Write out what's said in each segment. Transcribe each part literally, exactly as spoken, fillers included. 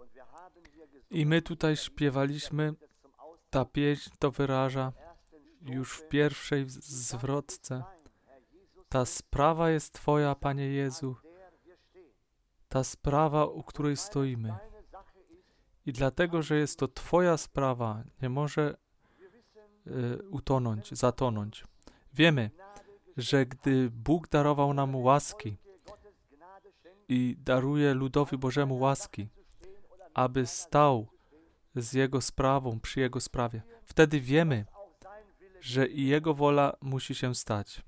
I my tutaj śpiewaliśmy, ta pieśń to wyraża już w pierwszej zwrotce. Ta sprawa jest Twoja, Panie Jezu. Ta sprawa, u której stoimy. I dlatego, że jest to Twoja sprawa, nie może y, utonąć, zatonąć. Wiemy, że gdy Bóg darował nam łaski i daruje ludowi Bożemu łaski, aby stał z Jego sprawą, przy Jego sprawie, wtedy wiemy, że i Jego wola musi się stać.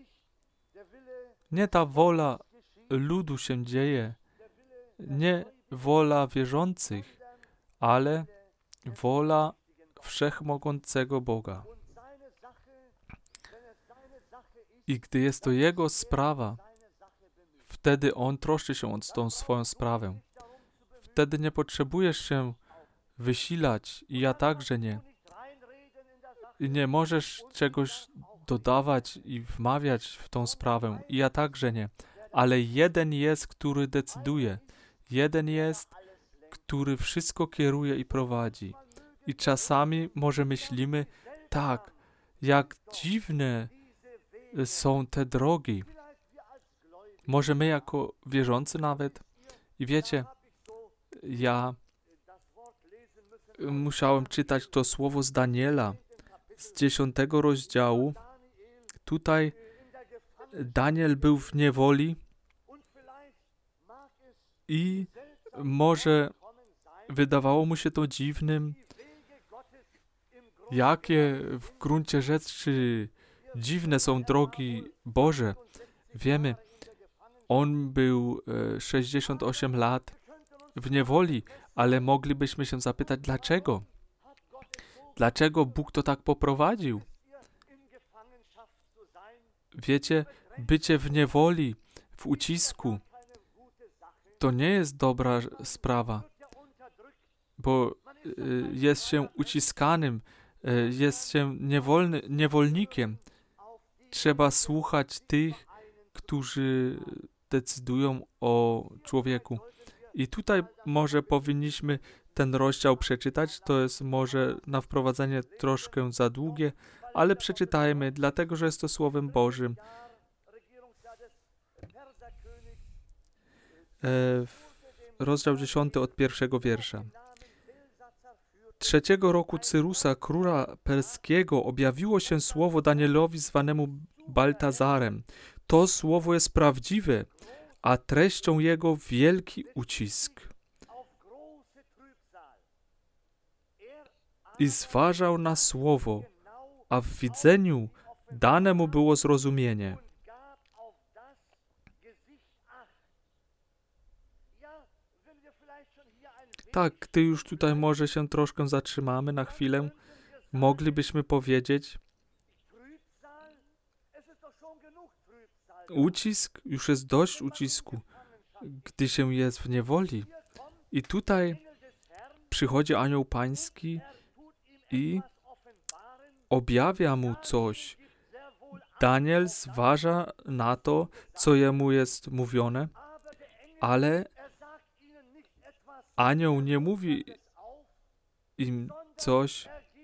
Nie ta wola ludu się dzieje, nie wola wierzących, ale wola wszechmogącego Boga. I gdy jest to Jego sprawa, wtedy On troszczy się o tą swoją sprawę. Wtedy nie potrzebujesz się wysilać i ja także nie. I nie możesz czegoś dodawać i wmawiać w tą sprawę. I ja także nie. Ale jeden jest, który decyduje. Jeden jest, który wszystko kieruje i prowadzi. I czasami może myślimy, tak, jak dziwne są te drogi. Może my jako wierzący nawet. I wiecie, ja musiałem czytać to słowo z Daniela, z dziesiątego rozdziału. Tutaj Daniel był w niewoli i może wydawało mu się to dziwnym, jakie w gruncie rzeczy dziwne są drogi Boże. Wiemy, on był sześćdziesiąt osiem lat w niewoli, ale moglibyśmy się zapytać, dlaczego? Dlaczego Bóg to tak poprowadził? Wiecie, bycie w niewoli, w ucisku, to nie jest dobra sprawa, bo jest się uciskanym, jest się niewolny, niewolnikiem. Trzeba słuchać tych, którzy decydują o człowieku. I tutaj może powinniśmy ten rozdział przeczytać. To jest może na wprowadzenie troszkę za długie, ale przeczytajmy, dlatego, że jest to Słowem Bożym. E, rozdział dziesiąty od pierwszego wiersza. Trzeciego roku Cyrusa, króla perskiego, objawiło się słowo Danielowi zwanemu Baltazarem. To słowo jest prawdziwe, a treścią jego wielki ucisk. I zważał na słowo, a w widzeniu dane mu było zrozumienie. Tak, gdy już tutaj może się troszkę zatrzymamy na chwilę, moglibyśmy powiedzieć, ucisk, już jest dość ucisku, gdy się jest w niewoli. I tutaj przychodzi anioł pański i objawia mu coś. Daniel zważa na to, co jemu jest mówione, ale anioł nie mówi im coś,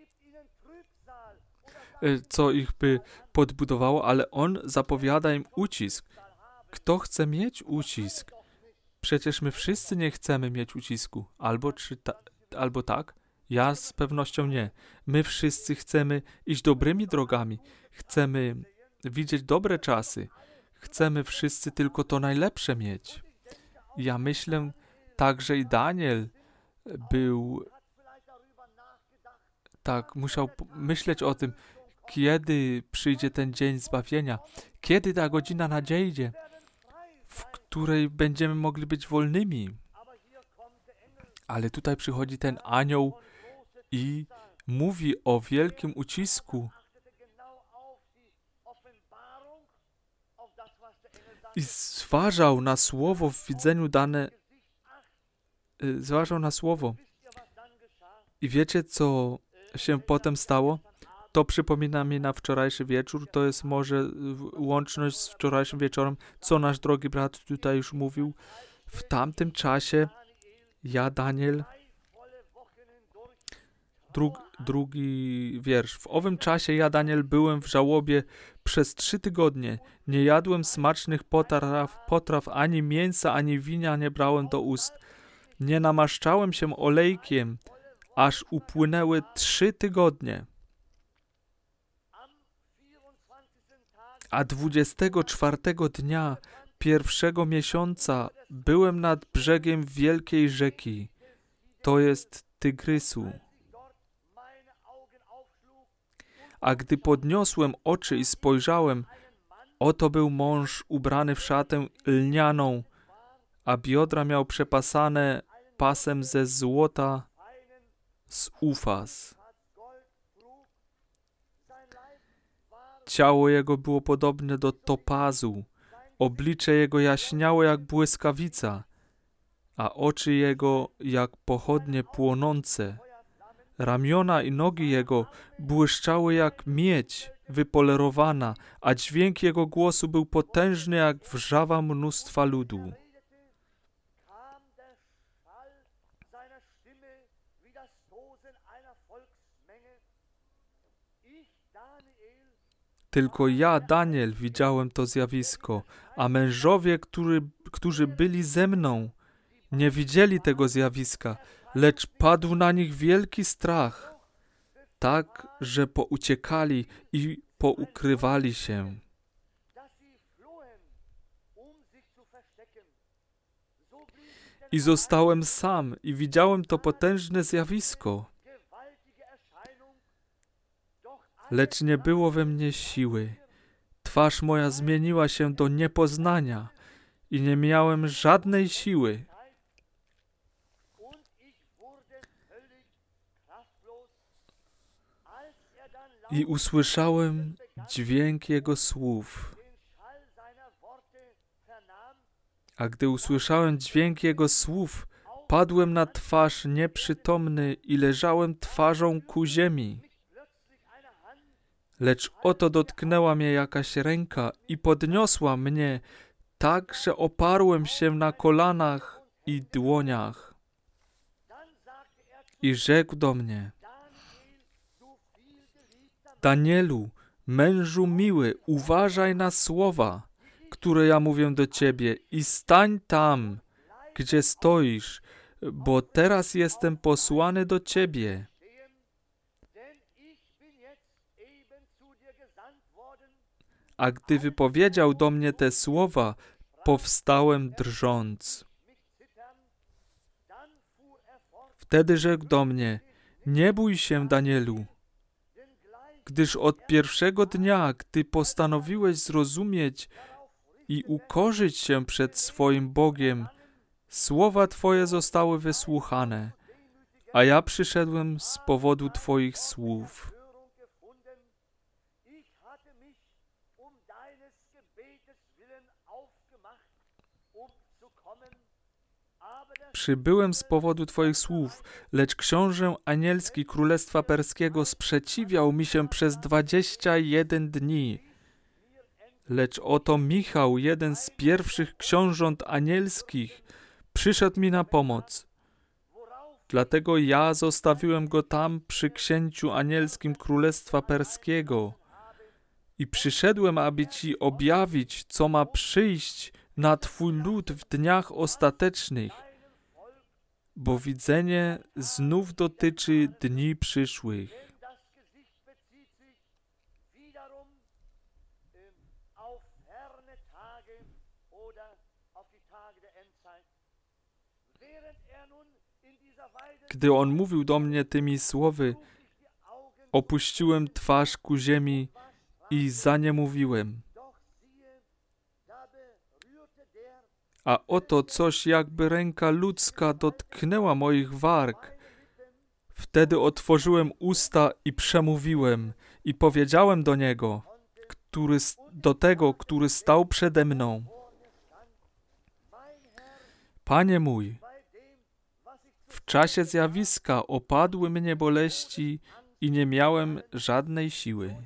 co ich by podbudowało, ale on zapowiada im ucisk. Kto chce mieć ucisk? Przecież my wszyscy nie chcemy mieć ucisku. Albo, czy ta, albo tak? Ja z pewnością nie. My wszyscy chcemy iść dobrymi drogami. Chcemy widzieć dobre czasy. Chcemy wszyscy tylko to najlepsze mieć. Ja myślę, także i Daniel był, tak, musiał myśleć o tym, kiedy przyjdzie ten dzień zbawienia, kiedy ta godzina nadejdzie, w której będziemy mogli być wolnymi. Ale tutaj przychodzi ten anioł i mówi o wielkim ucisku. I zważał na słowo w widzeniu dane, zważał na słowo. I wiecie, co się potem stało? To przypomina mi na wczorajszy wieczór, to jest może łączność z wczorajszym wieczorem, co nasz drogi brat tutaj już mówił. W tamtym czasie Ja, Daniel, Drug, drugi wiersz. W owym czasie ja, Daniel, byłem w żałobie przez trzy tygodnie. Nie jadłem smacznych potraw, potraw, ani mięsa, ani wina nie brałem do ust. Nie namaszczałem się olejkiem, aż upłynęły trzy tygodnie. A dwudziestego czwartego dnia pierwszego miesiąca byłem nad brzegiem wielkiej rzeki, to jest Tygrysu. A gdy podniosłem oczy i spojrzałem, oto był mąż ubrany w szatę lnianą, a biodra miał przepasane pasem ze złota z Ufaz. Ciało jego było podobne do topazu, oblicze jego jaśniało jak błyskawica, a oczy jego jak pochodnie płonące. Ramiona i nogi jego błyszczały jak miedź wypolerowana, a dźwięk jego głosu był potężny jak wrzawa mnóstwa ludu. Tylko ja, Daniel, widziałem to zjawisko, a mężowie, który, którzy byli ze mną, nie widzieli tego zjawiska, lecz padł na nich wielki strach, tak, że pouciekali i poukrywali się. I zostałem sam i widziałem to potężne zjawisko. Lecz nie było we mnie siły. Twarz moja zmieniła się do niepoznania i nie miałem żadnej siły. I usłyszałem dźwięk Jego słów. A gdy usłyszałem dźwięk Jego słów, padłem na twarz nieprzytomny i leżałem twarzą ku ziemi. Lecz oto dotknęła mnie jakaś ręka i podniosła mnie, tak, że oparłem się na kolanach i dłoniach. I rzekł do mnie: Danielu, mężu miły, uważaj na słowa, które ja mówię do ciebie i stań tam, gdzie stoisz, bo teraz jestem posłany do ciebie. A gdy wypowiedział do mnie te słowa, powstałem drżąc. Wtedy rzekł do mnie: nie bój się, Danielu, gdyż od pierwszego dnia, gdy postanowiłeś zrozumieć i ukorzyć się przed swoim Bogiem, słowa Twoje zostały wysłuchane, a ja przyszedłem z powodu Twoich słów. Przybyłem z powodu Twoich słów, lecz książę anielski Królestwa Perskiego sprzeciwiał mi się przez dwadzieścia jeden dni. Lecz oto Michał, jeden z pierwszych książąt anielskich, przyszedł mi na pomoc. Dlatego ja zostawiłem go tam przy księciu anielskim Królestwa Perskiego i przyszedłem, aby Ci objawić, co ma przyjść na Twój lud w dniach ostatecznych, bo widzenie znów dotyczy dni przyszłych. Gdy on mówił do mnie tymi słowy, opuściłem twarz ku ziemi i zaniemówiłem. A oto coś jakby ręka ludzka dotknęła moich warg. Wtedy otworzyłem usta i przemówiłem i powiedziałem do niego, który, do tego, który stał przede mną: Panie mój, w czasie zjawiska opadły mnie boleści i nie miałem żadnej siły.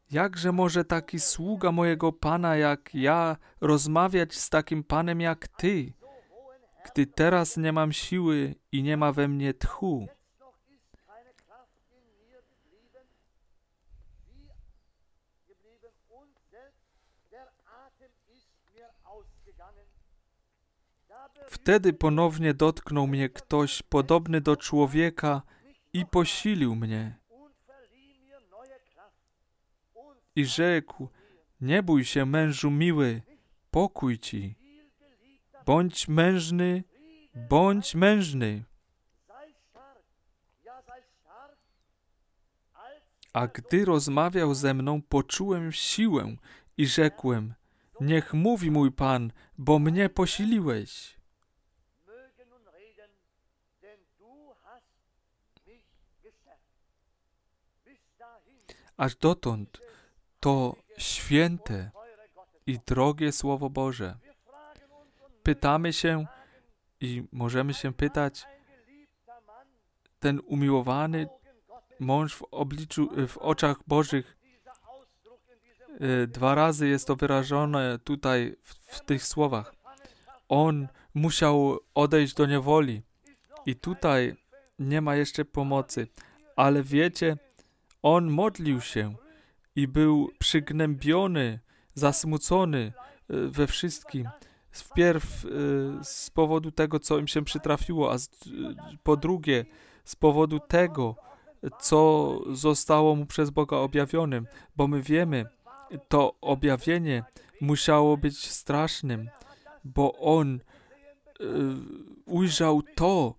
Jakże może taki sługa mojego Pana jak ja rozmawiać z takim Panem jak Ty, gdy teraz nie mam siły i nie ma we mnie tchu? Wtedy ponownie dotknął mnie ktoś podobny do człowieka i posilił mnie. I rzekł: nie bój się, mężu miły, pokój ci. Bądź mężny, bądź mężny. A gdy rozmawiał ze mną, poczułem siłę i rzekłem: niech mówi mój Pan, bo mnie posiliłeś. Aż dotąd to święte i drogie Słowo Boże. Pytamy się i możemy się pytać, ten umiłowany mąż w obliczu, w oczach Bożych, dwa razy jest to wyrażone tutaj w, w tych słowach. On musiał odejść do niewoli i tutaj nie ma jeszcze pomocy, ale wiecie, on modlił się i był przygnębiony, zasmucony we wszystkim. Wpierw z powodu tego, co im się przytrafiło, a z, po drugie z powodu tego, co zostało mu przez Boga objawionym, bo my wiemy, to objawienie musiało być strasznym, bo on y, ujrzał to,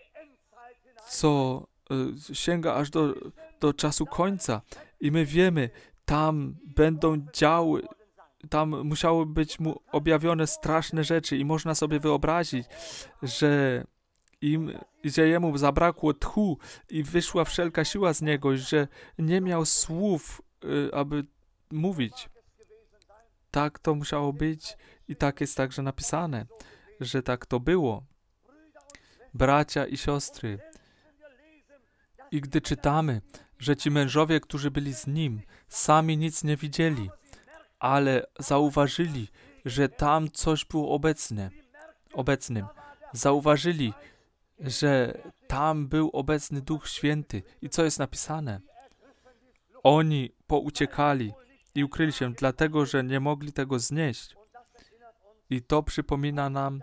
co y, sięga aż do, do czasu końca. I my wiemy, tam będą działy, tam musiały być mu objawione straszne rzeczy i można sobie wyobrazić, że im, że jemu zabrakło tchu i wyszła wszelka siła z niego, że nie miał słów, y, aby mówić. Tak to musiało być i tak jest także napisane, że tak to było. Bracia i siostry, i gdy czytamy, że ci mężowie, którzy byli z nim, sami nic nie widzieli, ale zauważyli, że tam coś było obecne, obecnym. Zauważyli, że tam był obecny Duch Święty. I co jest napisane? Oni pouciekali i ukryli się, dlatego, że nie mogli tego znieść. I to przypomina nam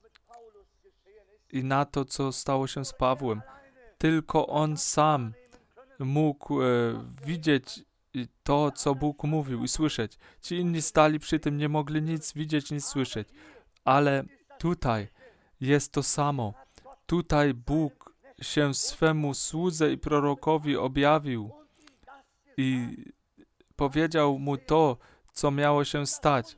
i na to, co stało się z Pawłem. Tylko on sam mógł e, widzieć to, co Bóg mówił i słyszeć. Ci inni stali przy tym, nie mogli nic widzieć, nic słyszeć. Ale tutaj jest to samo. Tutaj Bóg się swemu słudze i prorokowi objawił i powiedział mu to, co miało się stać.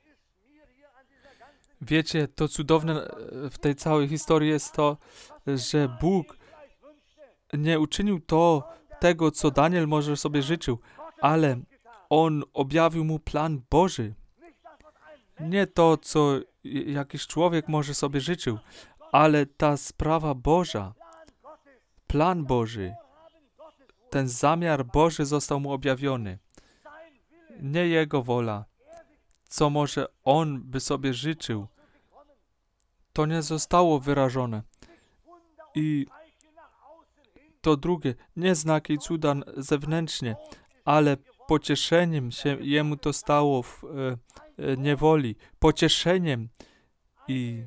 Wiecie, to cudowne w tej całej historii jest to, że Bóg nie uczynił to, tego, co Daniel może sobie życzył, ale On objawił mu plan Boży. Nie to, co jakiś człowiek może sobie życzył, ale ta sprawa Boża, plan Boży, ten zamiar Boży został mu objawiony. Nie jego wola, co może on by sobie życzył, to nie zostało wyrażone. I to drugie, nie znaki i cuda zewnętrznie, ale pocieszeniem się jemu to stało w e, niewoli, pocieszeniem i,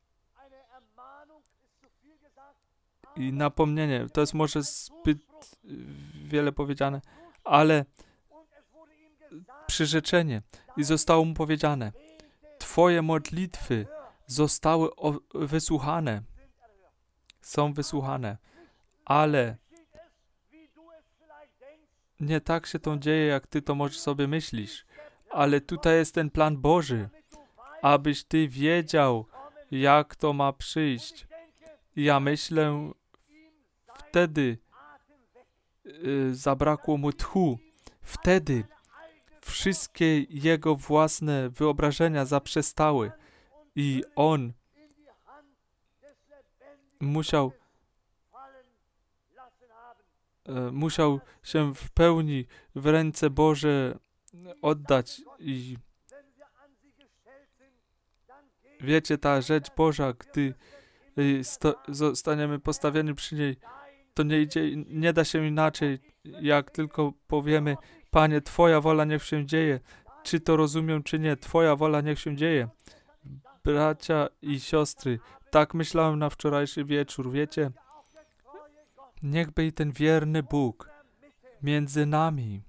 i napomnienie. To jest może zbyt wiele powiedziane, ale przyrzeczenie i zostało mu powiedziane: Twoje modlitwy zostały o, wysłuchane, są wysłuchane, ale nie tak się to dzieje, jak ty to może sobie myślisz, ale tutaj jest ten plan Boży, abyś ty wiedział, jak to ma przyjść. I ja myślę, wtedy y, zabrakło mu tchu, wtedy wszystkie jego własne wyobrażenia zaprzestały i on musiał e, musiał się w pełni w ręce Boże oddać i wiecie, ta rzecz Boża, gdy y, sto, zostaniemy postawieni przy niej, to nie idzie, nie da się inaczej, jak tylko powiemy: Panie, Twoja wola niech się dzieje. Czy to rozumiem, czy nie, Twoja wola niech się dzieje. Bracia i siostry, tak myślałem na wczorajszy wieczór, wiecie, niechby i ten wierny Bóg między nami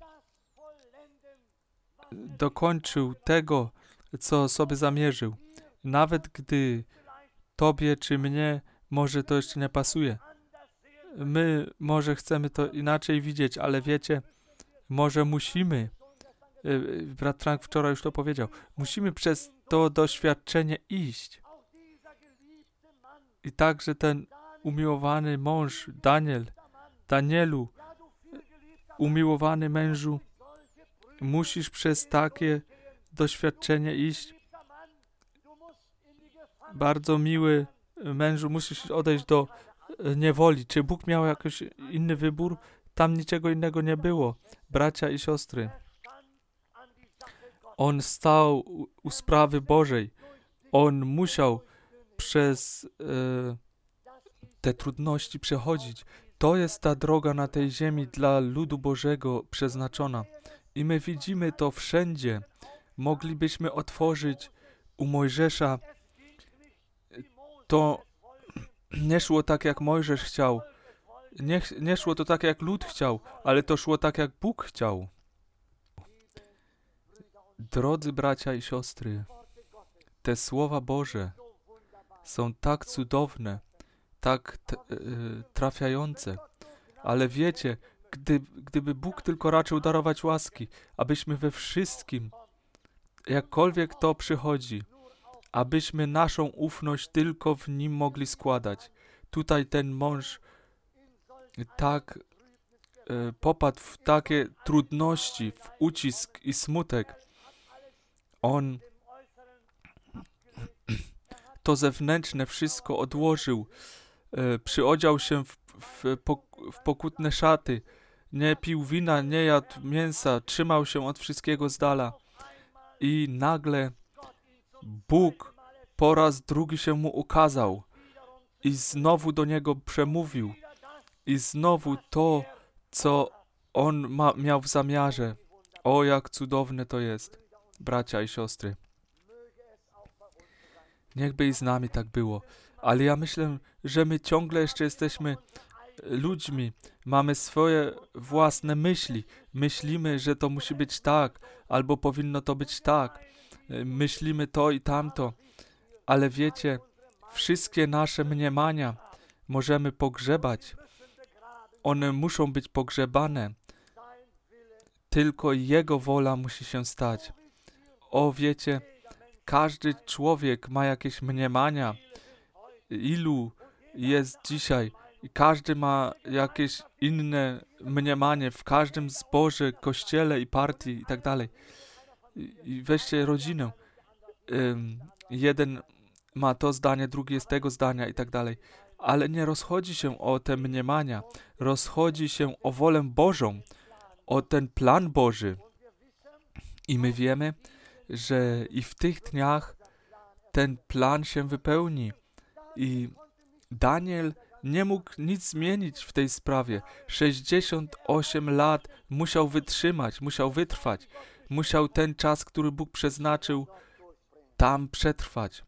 dokończył tego, co sobie zamierzył. Nawet gdy Tobie czy mnie może to jeszcze nie pasuje. My może chcemy to inaczej widzieć, ale wiecie, może musimy, brat Frank wczoraj już to powiedział, musimy przez to doświadczenie iść. I także ten umiłowany mąż, Daniel, Danielu, umiłowany mężu, musisz przez takie doświadczenie iść. Bardzo miły mężu, musisz odejść do niewoli. Czy Bóg miał jakiś inny wybór? Tam niczego innego nie było. Bracia i siostry, On stał u, u sprawy Bożej. On musiał przez e, te trudności przechodzić. To jest ta droga na tej ziemi dla ludu Bożego przeznaczona. I my widzimy to wszędzie. Moglibyśmy otworzyć u Mojżesza. To nie szło tak, jak Mojżesz chciał. Nie, nie szło to tak, jak lud chciał, ale to szło tak, jak Bóg chciał. Drodzy bracia i siostry, te słowa Boże są tak cudowne, tak t- y, trafiające, ale wiecie, gdy, gdyby Bóg tylko raczył darować łaski, abyśmy we wszystkim, jakkolwiek to przychodzi, abyśmy naszą ufność tylko w Nim mogli składać. Tutaj ten mąż tak e, popadł w takie trudności, w ucisk i smutek. On to zewnętrzne wszystko odłożył, e, przyodział się w, w, w pokutne szaty, nie pił wina, nie jadł mięsa, trzymał się od wszystkiego z dala. I nagle Bóg po raz drugi się mu ukazał i znowu do niego przemówił. I znowu to, co on ma, miał w zamiarze. O, jak cudowne to jest, bracia i siostry. Niechby i z nami tak było. Ale ja myślę, że my ciągle jeszcze jesteśmy ludźmi. Mamy swoje własne myśli. Myślimy, że to musi być tak, albo powinno to być tak. Myślimy to i tamto. Ale wiecie, wszystkie nasze mniemania możemy pogrzebać. One muszą być pogrzebane. Tylko Jego wola musi się stać. O, wiecie, każdy człowiek ma jakieś mniemania. Ilu jest dzisiaj? Każdy ma jakieś inne mniemanie w każdym zborze, kościele i partii i tak dalej. I weźcie rodzinę. Um, jeden ma to zdanie, drugi jest tego zdania i tak dalej. Ale nie rozchodzi się o te mniemania. Rozchodzi się o wolę Bożą, o ten plan Boży. I my wiemy, że i w tych dniach ten plan się wypełni. I Daniel nie mógł nic zmienić w tej sprawie. sześćdziesiąt osiem lat musiał wytrzymać, musiał wytrwać. Musiał ten czas, który Bóg przeznaczył, tam przetrwać.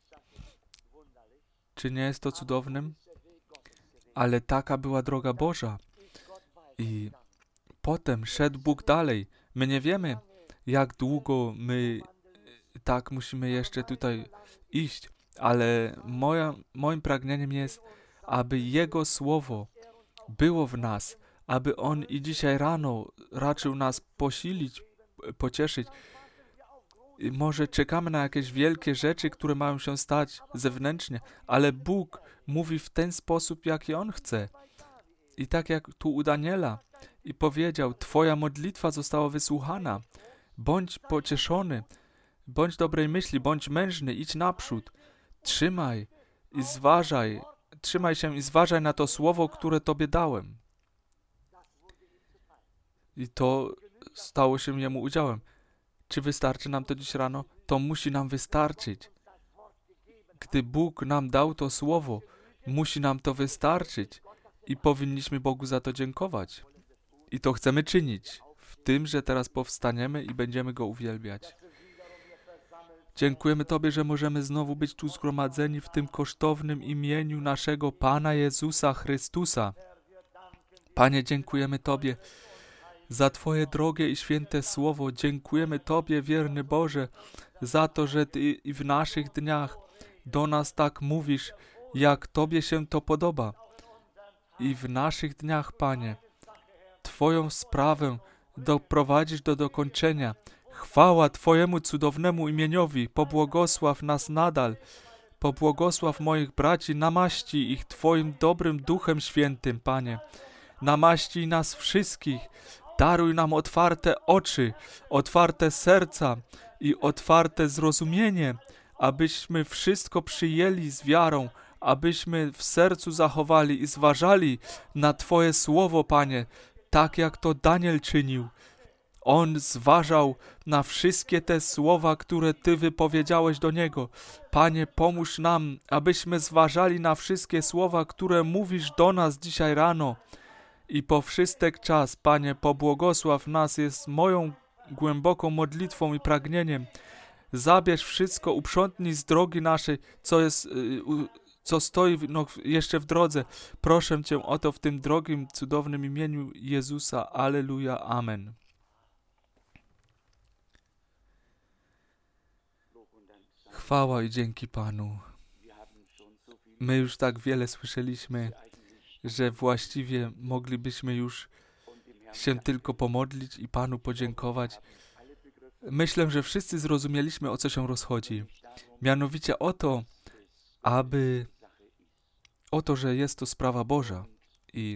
Czy nie jest to cudownym? Ale taka była droga Boża. I potem szedł Bóg dalej. My nie wiemy, jak długo my tak musimy jeszcze tutaj iść, ale moja, moim pragnieniem jest, aby Jego Słowo było w nas, aby On i dzisiaj rano raczył nas posilić, pocieszyć. I może czekamy na jakieś wielkie rzeczy, które mają się stać zewnętrznie, ale Bóg mówi w ten sposób, jaki On chce. I tak jak tu u Daniela i powiedział, Twoja modlitwa została wysłuchana. Bądź pocieszony, bądź dobrej myśli, bądź mężny, idź naprzód. Trzymaj i zważaj, trzymaj się i zważaj na to słowo, które Tobie dałem. I to stało się Jemu udziałem. Czy wystarczy nam to dziś rano? To musi nam wystarczyć. Gdy Bóg nam dał to słowo, musi nam to wystarczyć i powinniśmy Bogu za to dziękować. I to chcemy czynić w tym, że teraz powstaniemy i będziemy Go uwielbiać. Dziękujemy Tobie, że możemy znowu być tu zgromadzeni w tym kosztownym imieniu naszego Pana Jezusa Chrystusa. Panie, dziękujemy Tobie za Twoje drogie i święte słowo. Dziękujemy Tobie, wierny Boże, za to, że Ty i w naszych dniach do nas tak mówisz, jak Tobie się to podoba. I w naszych dniach, Panie, Twoją sprawę doprowadzisz do dokończenia. Chwała Twojemu cudownemu imieniowi, pobłogosław nas nadal. Pobłogosław moich braci, namaści ich Twoim dobrym Duchem Świętym, Panie. Namaścij nas wszystkich. Daruj nam otwarte oczy, otwarte serca i otwarte zrozumienie, abyśmy wszystko przyjęli z wiarą, abyśmy w sercu zachowali i zważali na Twoje słowo, Panie, tak jak to Daniel czynił. On zważał na wszystkie te słowa, które Ty wypowiedziałeś do niego. Panie, pomóż nam, abyśmy zważali na wszystkie słowa, które mówisz do nas dzisiaj rano. I po wszystek czas, Panie, pobłogosław nas jest moją głęboką modlitwą i pragnieniem. Zabierz wszystko, uprzątnij z drogi naszej, co jest, co stoi no, jeszcze w drodze. Proszę Cię o to w tym drogim, cudownym imieniu Jezusa. Alleluja. Amen. Chwała i dzięki Panu. My już tak wiele słyszeliśmy, że właściwie moglibyśmy już się tylko pomodlić i Panu podziękować. Myślę, że wszyscy zrozumieliśmy, o co się rozchodzi. Mianowicie o to, aby o to, że jest to sprawa Boża. I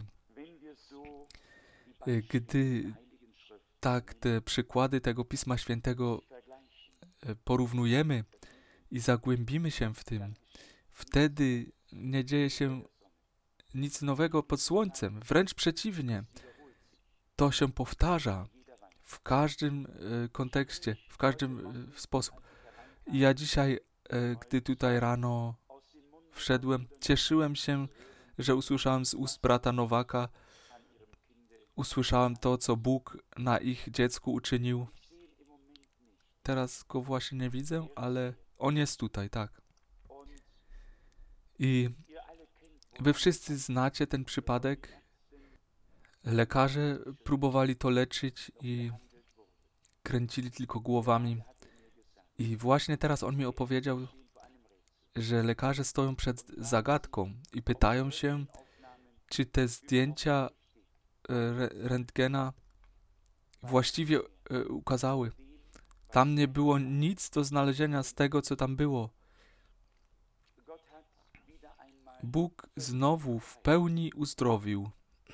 gdy tak te przykłady tego Pisma Świętego porównujemy i zagłębimy się w tym, wtedy nie dzieje się nic nowego pod słońcem. Wręcz przeciwnie. To się powtarza w każdym e, kontekście, w każdym e, sposób. I ja dzisiaj, e, gdy tutaj rano wszedłem, cieszyłem się, że usłyszałem z ust brata Nowaka, usłyszałem to, co Bóg na ich dziecku uczynił. Teraz go właśnie nie widzę, ale on jest tutaj, tak. I wy wszyscy znacie ten przypadek. Lekarze próbowali to leczyć i kręcili tylko głowami. I właśnie teraz on mi opowiedział, że lekarze stoją przed zagadką i pytają się, czy te zdjęcia re- rentgena właściwie e, ukazały. Tam nie było nic do znalezienia z tego, co tam było. Bóg znowu w pełni uzdrowił.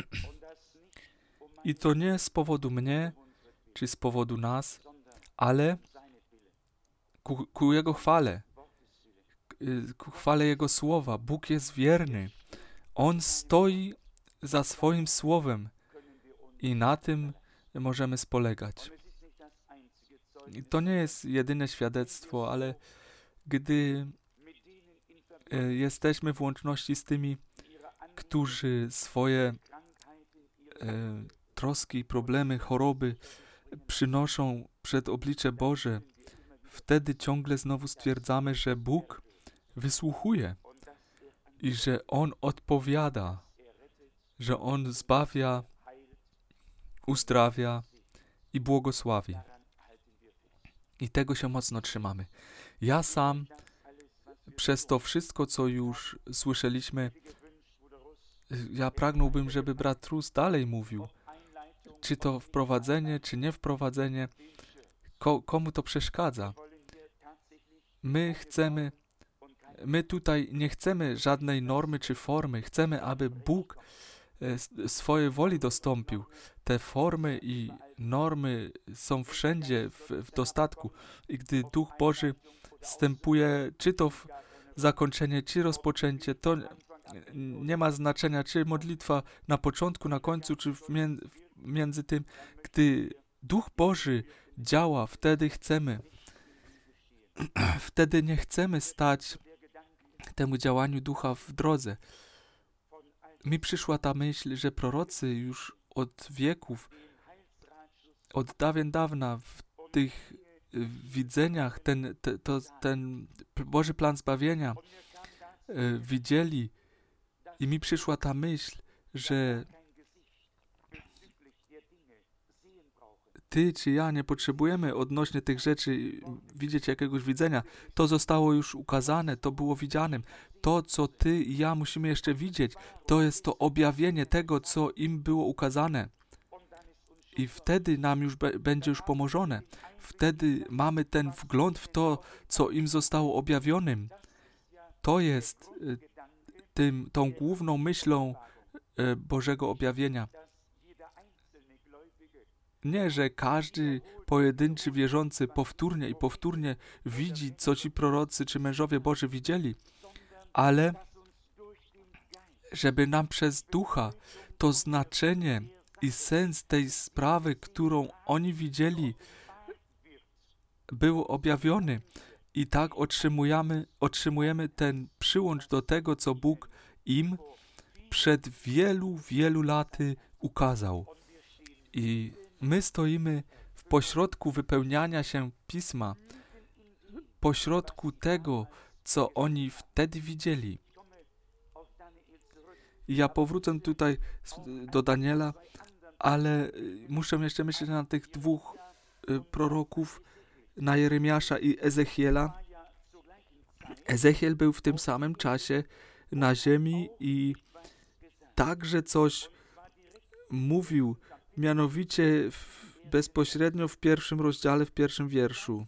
I to nie z powodu mnie, czy z powodu nas, ale ku, ku Jego chwale, ku chwale Jego słowa. Bóg jest wierny. On stoi za swoim słowem i na tym możemy spolegać. I to nie jest jedyne świadectwo, ale gdy jesteśmy w łączności z tymi, którzy swoje e, troski, problemy, choroby przynoszą przed oblicze Boże, wtedy ciągle znowu stwierdzamy, że Bóg wysłuchuje i że On odpowiada, że On zbawia, uzdrawia i błogosławi. I tego się mocno trzymamy. Ja sam przez to wszystko, co już słyszeliśmy, ja pragnąłbym, żeby brat Rus dalej mówił. Czy to wprowadzenie, czy nie wprowadzenie, ko- komu to przeszkadza. My chcemy, my tutaj nie chcemy żadnej normy czy formy. Chcemy, aby Bóg e, swojej woli dostąpił. Te formy i normy są wszędzie w, w dostatku. I gdy Duch Boży wstępuje, czy to w zakończenie, czy rozpoczęcie, to nie ma znaczenia, czy modlitwa na początku, na końcu, czy w, między tym, gdy Duch Boży działa, wtedy chcemy. Wtedy nie chcemy stać temu działaniu Ducha w drodze. Mi przyszła ta myśl, że prorocy już od wieków, od dawien dawna w tych widzeniach ten, te, to, ten Boży plan zbawienia y, widzieli i mi przyszła ta myśl, że ty czy ja nie potrzebujemy odnośnie tych rzeczy widzieć jakiegoś widzenia. To zostało już ukazane, to było widzianym. To, co ty i ja musimy jeszcze widzieć, to jest to objawienie tego, co im było ukazane. I wtedy nam już be, będzie już pomożone. Wtedy mamy ten wgląd w to, co im zostało objawionym. To jest y, tym, tą główną myślą y, Bożego objawienia. Nie, że każdy pojedynczy wierzący powtórnie i powtórnie widzi, co ci prorocy czy mężowie Boży widzieli, ale żeby nam przez Ducha to znaczenie i sens tej sprawy, którą oni widzieli, był objawiony. I tak otrzymujemy, otrzymujemy ten przyłącz do tego, co Bóg im przed wielu, wielu laty ukazał. I my stoimy w pośrodku wypełniania się Pisma, pośrodku tego, co oni wtedy widzieli. Ja powrócę tutaj do Daniela, ale muszę jeszcze myśleć na tych dwóch proroków, na Jeremiasza i Ezechiela. Ezechiel był w tym samym czasie na ziemi i także coś mówił, mianowicie w, bezpośrednio w pierwszym rozdziale, w pierwszym wierszu.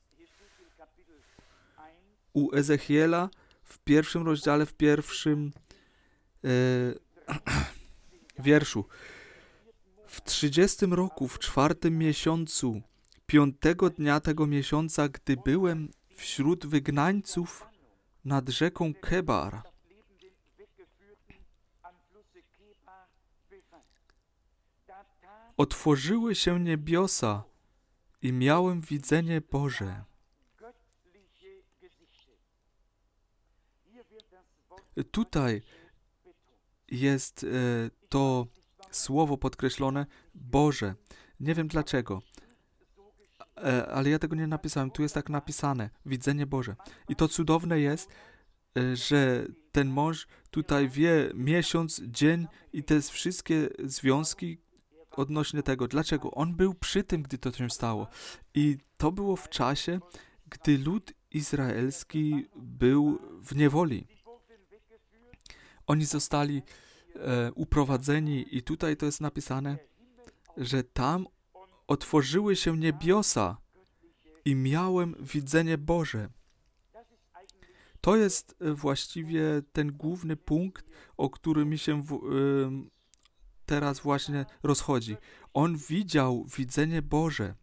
U Ezechiela w pierwszym rozdziale, w pierwszym e, wierszu. W trzydziestym roku, w czwartym miesiącu, piątego dnia tego miesiąca, gdy byłem wśród wygnańców nad rzeką Kebar, otworzyły się niebiosa i miałem widzenie Boże. Tutaj jest e, to słowo podkreślone Boże. Nie wiem dlaczego, e, ale ja tego nie napisałem. Tu jest tak napisane, widzenie Boże. I to cudowne jest, e, że ten mąż tutaj wie miesiąc, dzień i te wszystkie związki odnośnie tego. Dlaczego? On był przy tym, gdy to się stało. I to było w czasie, gdy lud izraelski był w niewoli. Oni zostali e, uprowadzeni i tutaj to jest napisane, że tam otworzyły się niebiosa i miałem widzenie Boże. To jest właściwie ten główny punkt, o który mi się w, y, teraz właśnie rozchodzi. On widział widzenie Boże.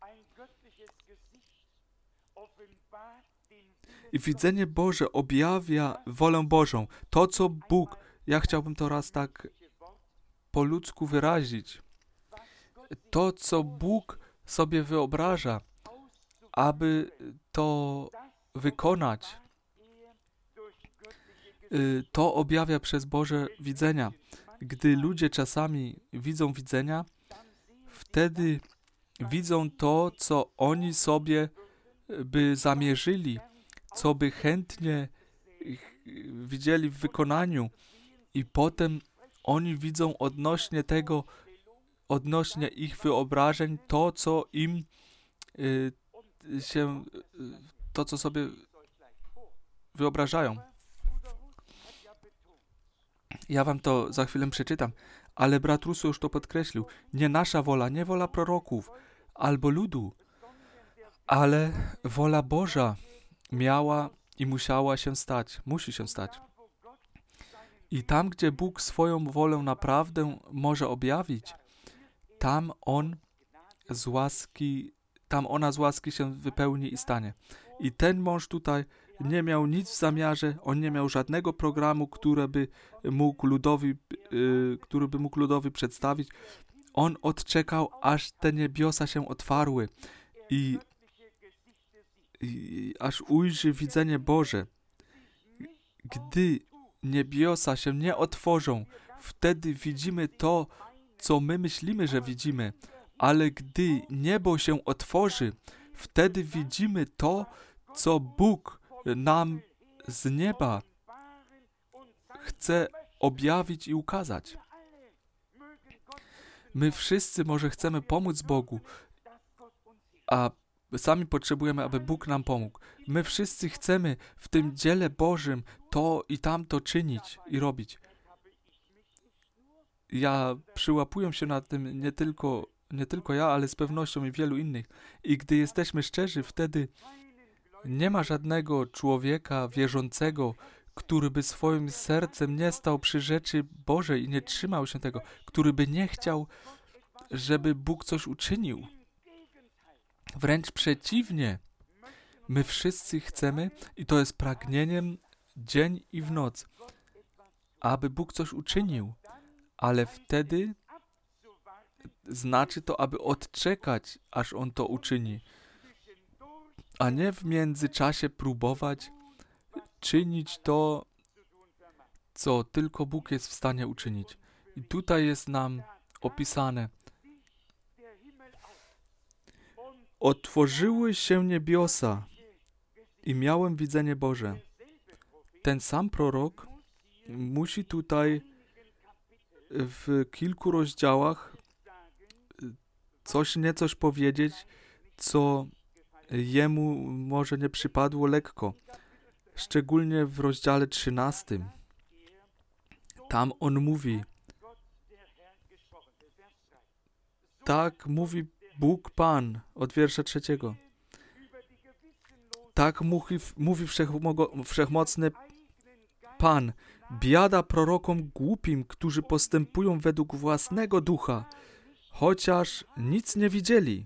I widzenie Boże objawia wolę Bożą. To, co Bóg, ja chciałbym to raz tak po ludzku wyrazić. To, co Bóg sobie wyobraża, aby to wykonać, to objawia przez Boże widzenia. Gdy ludzie czasami widzą widzenia, wtedy widzą to, co oni sobie by zamierzyli, co by chętnie widzieli w wykonaniu i potem oni widzą odnośnie tego, odnośnie ich wyobrażeń, to, co im y, się, to, co sobie wyobrażają. Ja wam to za chwilę przeczytam, ale brat Russo już to podkreślił. Nie nasza wola, nie wola proroków albo ludu, ale wola Boża miała i musiała się stać, musi się stać. I tam, gdzie Bóg swoją wolę naprawdę może objawić, tam On z łaski, tam ona z łaski się wypełni i stanie. I ten mąż tutaj nie miał nic w zamiarze, on nie miał żadnego programu, który by mógł ludowi, yy, który by mógł ludowi przedstawić. On odczekał, aż te niebiosa się otwarły i, i aż ujrzy widzenie Boże. Gdy niebiosa się nie otworzą, wtedy widzimy to, co my myślimy, że widzimy. Ale gdy niebo się otworzy, wtedy widzimy to, co Bóg nam z nieba chce objawić i ukazać. My wszyscy może chcemy pomóc Bogu, a sami potrzebujemy, aby Bóg nam pomógł. My wszyscy chcemy w tym dziele Bożym to i tamto czynić i robić. Ja przyłapuję się na tym nie tylko, nie tylko ja, ale z pewnością i wielu innych. I gdy jesteśmy szczerzy, wtedy nie ma żadnego człowieka wierzącego, który by swoim sercem nie stał przy rzeczy Bożej i nie trzymał się tego, który by nie chciał, żeby Bóg coś uczynił. Wręcz przeciwnie, my wszyscy chcemy, i to jest pragnieniem dzień i w noc, aby Bóg coś uczynił, ale wtedy znaczy to, aby odczekać, aż On to uczyni, a nie w międzyczasie próbować czynić to, co tylko Bóg jest w stanie uczynić. I tutaj jest nam opisane: otworzyły się niebiosa i miałem widzenie Boże. Ten sam prorok musi tutaj w kilku rozdziałach coś niecoś powiedzieć, co jemu może nie przypadło lekko. Szczególnie w rozdziale trzynastym. Tam on mówi: tak mówi Bóg Pan, od wiersza trzeciego. Tak mówi, mówi wszechmogo, wszechmocny Pan: biada prorokom głupim, którzy postępują według własnego ducha, chociaż nic nie widzieli.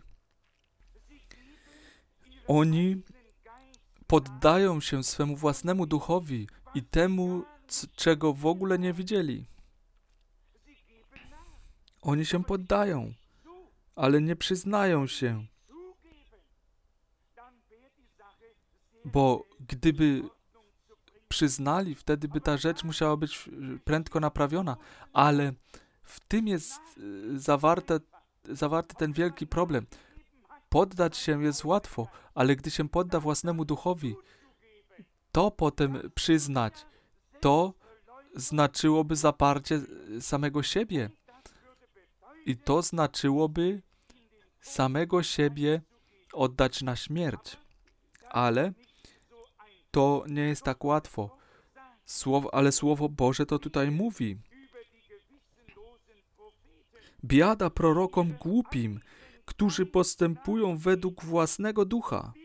Oni poddają się swemu własnemu duchowi i temu, c- czego w ogóle nie widzieli. Oni się poddają, ale nie przyznają się. Bo gdyby przyznali, wtedy by ta rzecz musiała być prędko naprawiona. Ale w tym jest zawarte, zawarty ten wielki problem. Poddać się jest łatwo, ale gdy się podda własnemu duchowi, to potem przyznać, to znaczyłoby zaparcie samego siebie. I to znaczyłoby samego siebie oddać na śmierć. Ale to nie jest tak łatwo. Słowo, ale Słowo Boże to tutaj mówi: biada prorokom głupim, którzy postępują według własnego ducha,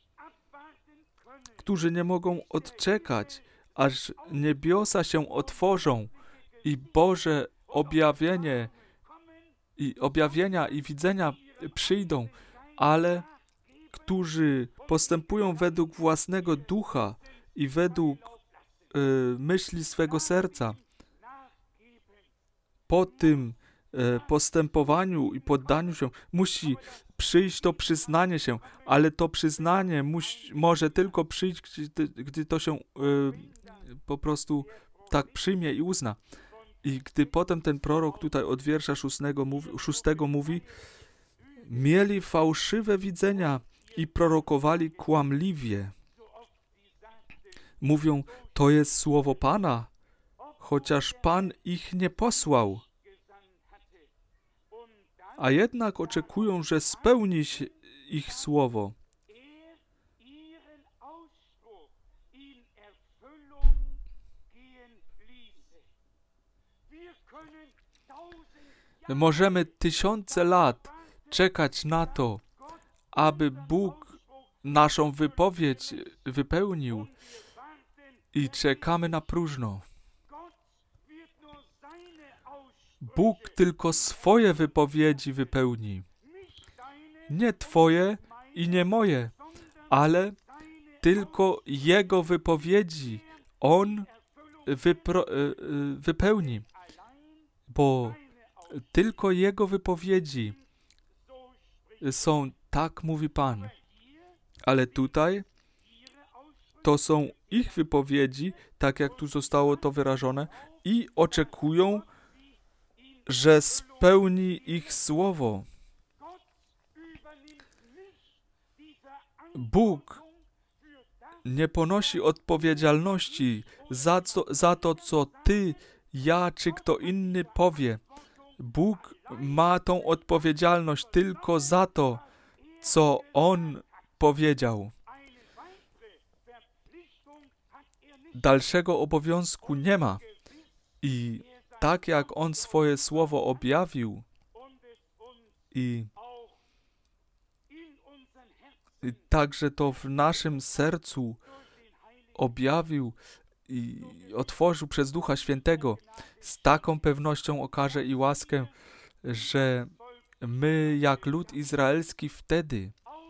którzy nie mogą odczekać, aż niebiosa się otworzą i Boże objawienie i objawienia i widzenia przyjdą, ale którzy postępują według własnego ducha i według y, myśli swego serca. Po tym y, postępowaniu i poddaniu się musi przyjść to przyznanie się, ale to przyznanie musi, może tylko przyjść, gdy, gdy to się y, po prostu tak przyjmie i uzna. I gdy potem ten prorok tutaj od wiersza szóstego mówi, szóstego mówi: mieli fałszywe widzenia i prorokowali kłamliwie. Mówią: to jest słowo Pana, chociaż Pan ich nie posłał. A jednak oczekują, że spełni się ich słowo. Możemy tysiące lat czekać na to, aby Bóg naszą wypowiedź wypełnił, i czekamy na próżno. Bóg tylko swoje wypowiedzi wypełni. Nie Twoje i nie moje, ale tylko Jego wypowiedzi On wypro, wypełni. Bo Tylko Jego wypowiedzi są, tak mówi Pan. Ale tutaj to są ich wypowiedzi, tak jak tu zostało to wyrażone, i oczekują, że spełni ich słowo. Bóg nie ponosi odpowiedzialności za, co, za to, co ty, ja czy kto inny powie. Bóg ma tą odpowiedzialność tylko za to, co On powiedział. Dalszego obowiązku nie ma. I tak jak On swoje słowo objawił i, i także to w naszym sercu objawił i otworzył przez Ducha Świętego, z taką pewnością okaże i łaskę, że my jak lud izraelski wtedy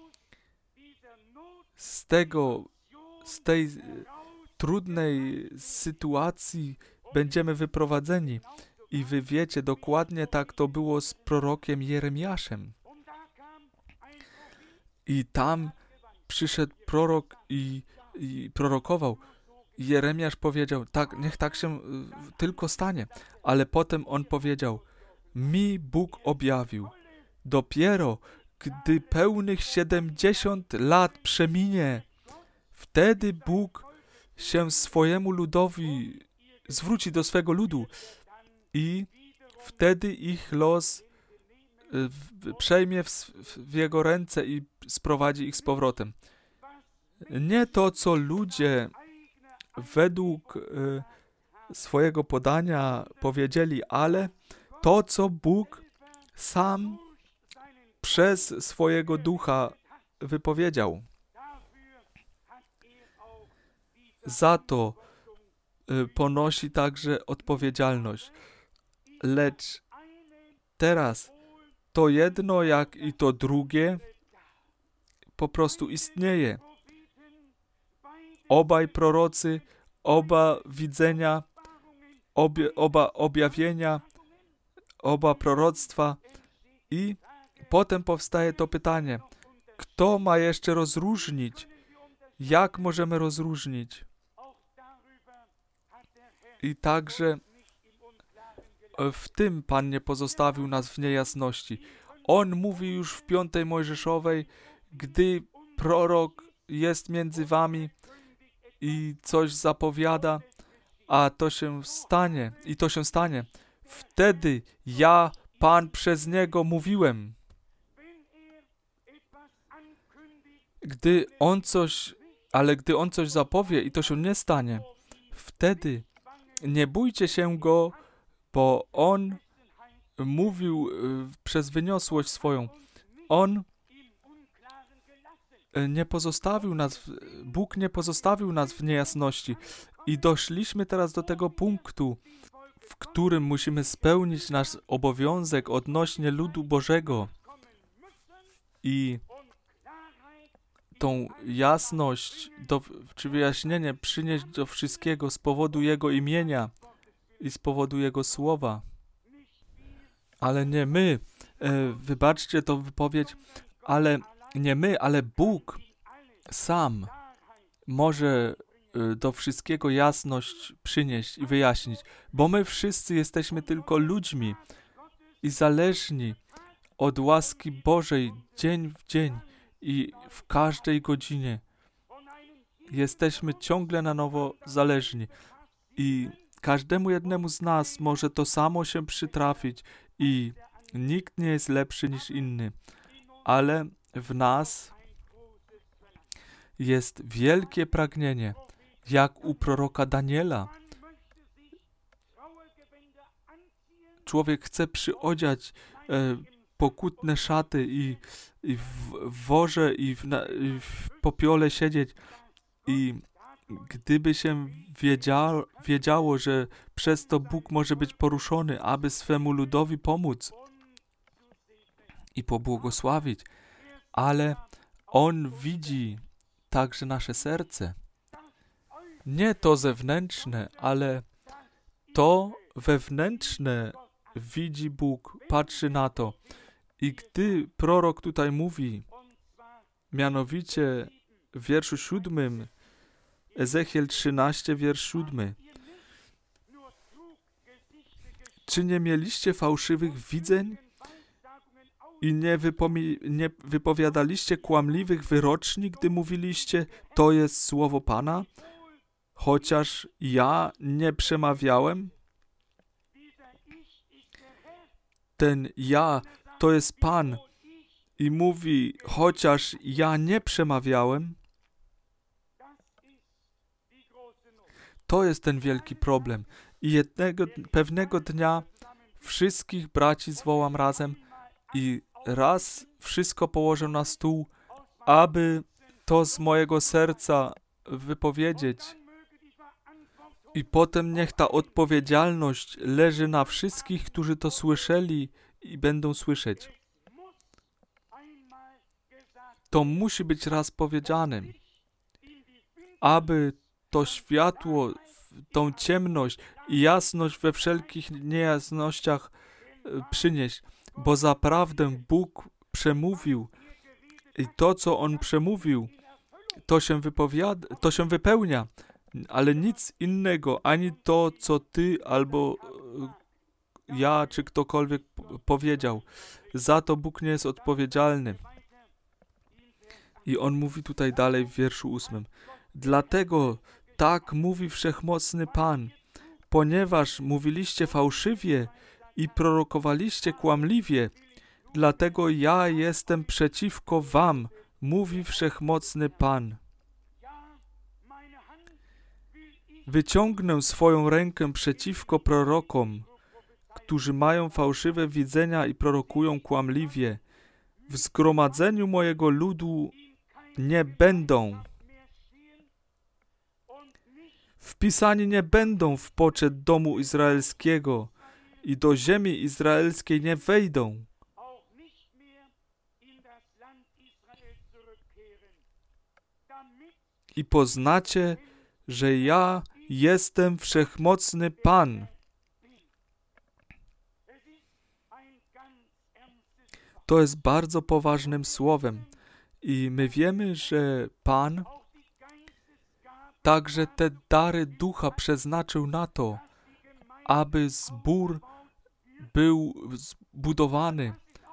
z tego, z tej trudnej sytuacji będziemy wyprowadzeni. I wy wiecie, dokładnie tak to było z prorokiem Jeremiaszem. I tam przyszedł prorok i, i prorokował. Jeremiasz powiedział, tak, niech tak się y, tylko stanie. Ale potem on powiedział, mi Bóg objawił. Dopiero, gdy pełnych siedemdziesiąt lat przeminie, wtedy Bóg się swojemu ludowi zwróci do swego ludu i wtedy ich los y, przejmie w, w Jego ręce i sprowadzi ich z powrotem. Nie to, co ludzie według y, swojego podania powiedzieli, ale to, co Bóg sam przez swojego Ducha wypowiedział. Za to y, ponosi także odpowiedzialność. Lecz teraz to jedno, jak i to drugie po prostu istnieje. Obaj prorocy, oba widzenia, obie, oba objawienia, oba proroctwa i potem powstaje to pytanie, kto ma jeszcze rozróżnić? Jak możemy rozróżnić? I także w tym Pan nie pozostawił nas w niejasności. On mówi już w piątej Mojżeszowej, gdy prorok jest między wami i coś zapowiada, a to się stanie, i to się stanie. Wtedy ja, Pan, przez niego mówiłem. Gdy on coś, ale gdy on coś zapowie i to się nie stanie, wtedy nie bójcie się go, bo on mówił y, przez wyniosłość swoją. On nie pozostawił nas, Bóg nie pozostawił nas w niejasności. I doszliśmy teraz do tego punktu, w którym musimy spełnić nasz obowiązek odnośnie ludu Bożego. I tą jasność, do, czy wyjaśnienie przynieść do wszystkiego z powodu Jego imienia i z powodu Jego słowa. Ale nie my, e, wybaczcie tą wypowiedź, ale nie my, ale Bóg sam może e, do wszystkiego jasność przynieść i wyjaśnić, bo my wszyscy jesteśmy tylko ludźmi i zależni od łaski Bożej dzień w dzień i w każdej godzinie. Jesteśmy ciągle na nowo zależni i każdemu jednemu z nas może to samo się przytrafić i nikt nie jest lepszy niż inny, ale w nas jest wielkie pragnienie, jak u proroka Daniela. Człowiek chce przyodziać e, pokutne szaty i, i w, w worze i w, na, i w popiole siedzieć i gdyby się wiedziało, wiedziało, że przez to Bóg może być poruszony, aby swemu ludowi pomóc i pobłogosławić, ale On widzi także nasze serce. Nie to zewnętrzne, ale to wewnętrzne widzi Bóg, patrzy na to. I gdy prorok tutaj mówi, mianowicie w wierszu siódmym, Ezechiel trzynaście, wiersz siódmy. Czy nie mieliście fałszywych widzeń i nie, wypomi- nie wypowiadaliście kłamliwych wyroczni, gdy mówiliście, to jest słowo Pana, chociaż ja nie przemawiałem? Ten ja to jest Pan i mówi, chociaż ja nie przemawiałem. To jest ten wielki problem. I jednego, pewnego dnia wszystkich braci zwołam razem i raz wszystko położę na stół, aby to z mojego serca wypowiedzieć. I potem niech ta odpowiedzialność leży na wszystkich, którzy to słyszeli i będą słyszeć. To musi być raz powiedziane, aby to światło, tą ciemność i jasność we wszelkich niejasnościach przynieść, bo zaprawdę Bóg przemówił i to, co On przemówił, to się wypowiada, to się wypełnia, ale nic innego, ani to, co Ty albo ja, czy ktokolwiek powiedział. Za to Bóg nie jest odpowiedzialny. I On mówi tutaj dalej w wierszu ósmym. Dlatego tak mówi Wszechmocny Pan, ponieważ mówiliście fałszywie i prorokowaliście kłamliwie, dlatego ja jestem przeciwko wam, mówi Wszechmocny Pan. Wyciągnę swoją rękę przeciwko prorokom, którzy mają fałszywe widzenia i prorokują kłamliwie. W zgromadzeniu mojego ludu nie będą. Wpisani nie będą w poczet domu izraelskiego i do ziemi izraelskiej nie wejdą. I poznacie, że ja jestem Wszechmocny Pan. To jest bardzo poważnym słowem. I my wiemy, że Pan także te dary Ducha przeznaczył na to, aby zbór był zbudowany.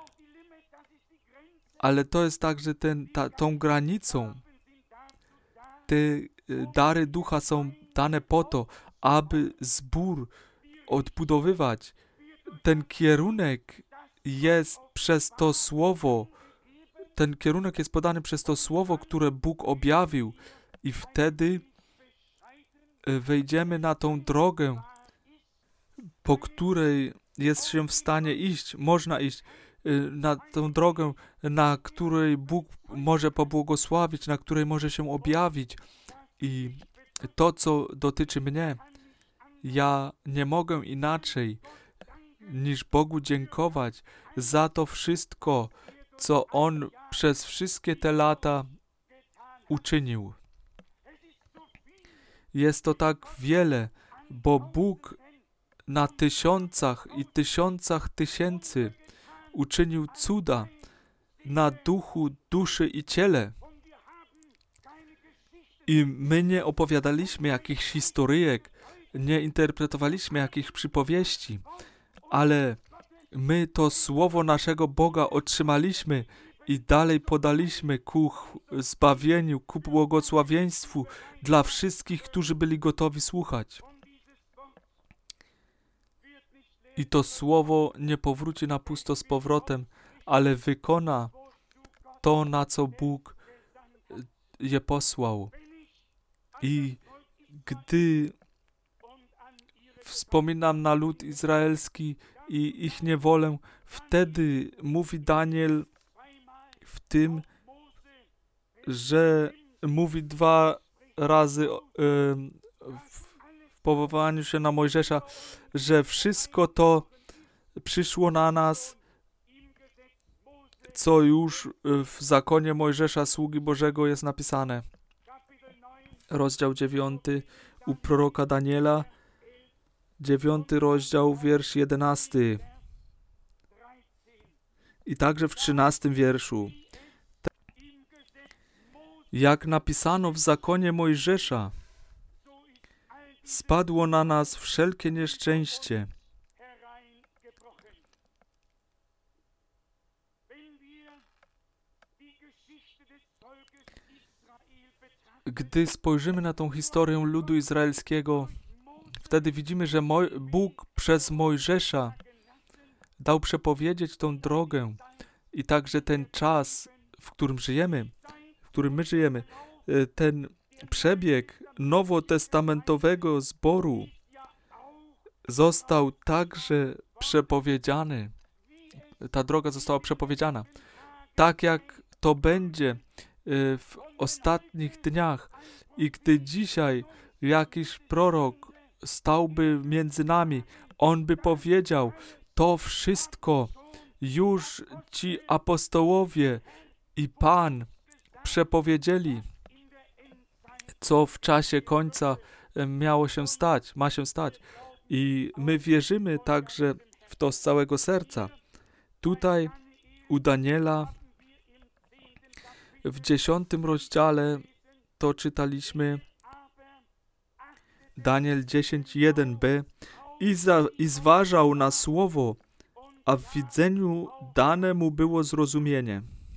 Ale to jest także ten, ta, tą granicą. Te dary Ducha są dane po to, aby zbór odbudowywać. Ten kierunek jest przez to słowo, ten kierunek jest podany przez to słowo, które Bóg objawił i wtedy wejdziemy na tą drogę, po której jest się w stanie iść, można iść na tą drogę, na której Bóg może pobłogosławić, na której może się objawić. I to, co dotyczy mnie, ja nie mogę inaczej niż Bogu dziękować za to wszystko, co On przez wszystkie te lata uczynił. Jest to tak wiele, bo Bóg na tysiącach i tysiącach tysięcy uczynił cuda na duchu, duszy i ciele. I my nie opowiadaliśmy jakichś historyjek, nie interpretowaliśmy jakichś przypowieści, ale my to słowo naszego Boga otrzymaliśmy i dalej podaliśmy ku zbawieniu, ku błogosławieństwu dla wszystkich, którzy byli gotowi słuchać. I to słowo nie powróci na pusto z powrotem, ale wykona to, na co Bóg je posłał. I gdy wspominam na lud izraelski i ich niewolę, wtedy mówi Daniel w tym, że mówi dwa razy w powołaniu się na Mojżesza, że wszystko to przyszło na nas, co już w zakonie Mojżesza, sługi Bożego, jest napisane. Rozdział dziewiąty u proroka Daniela, dziewiąty rozdział, wiersz jedenasty. I także w trzynastym wierszu. Jak napisano w zakonie Mojżesza, spadło na nas wszelkie nieszczęście. Gdy spojrzymy na tą historię ludu izraelskiego, wtedy widzimy, że Moj- Bóg przez Mojżesza dał przepowiedzieć tą drogę i także ten czas, w którym żyjemy, w którym my żyjemy, ten przebieg nowotestamentowego zboru został także przepowiedziany. Ta droga została przepowiedziana. Tak jak to będzie w ostatnich dniach i gdy dzisiaj jakiś prorok stałby między nami, on by powiedział, to wszystko już ci apostołowie i Pan przepowiedzieli, co w czasie końca miało się stać, ma się stać. I my wierzymy także w to z całego serca. Tutaj u Daniela w dziesiątym rozdziale to czytaliśmy Daniel dziesięć jeden b i, za, i zważał na słowo, a w widzeniu dane mu było zrozumienie.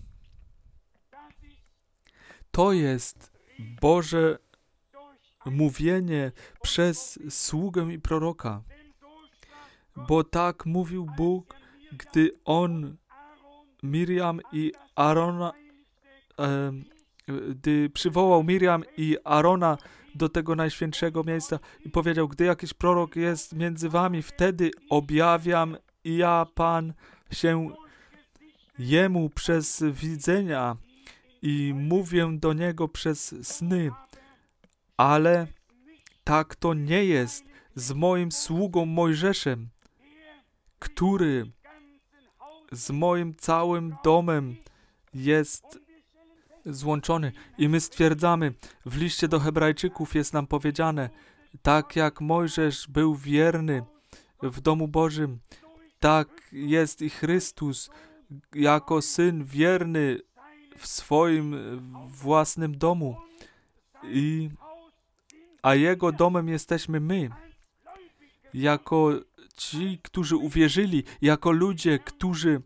To jest Boże mówienie przez sługę i proroka. Bo tak mówił Bóg, gdy On Miriam i Arona, e, gdy przywołał Miriam i Arona do tego najświętszego miejsca i powiedział, gdy jakiś prorok jest między wami, wtedy objawiam i ja, Pan, się jemu przez widzenia i mówię do niego przez sny. Ale tak to nie jest z moim sługą Mojżeszem, który z moim całym domem jest złączony. I my stwierdzamy, w liście do Hebrajczyków jest nam powiedziane, tak jak Mojżesz był wierny w domu Bożym, tak jest i Chrystus jako Syn wierny w swoim własnym domu. I, a Jego domem jesteśmy my, jako ci, którzy uwierzyli, jako ludzie, którzy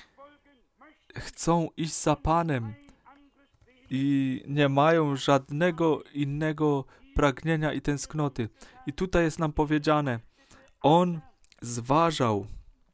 chcą iść za Panem i nie mają żadnego innego pragnienia i tęsknoty. I tutaj jest nam powiedziane, On zważał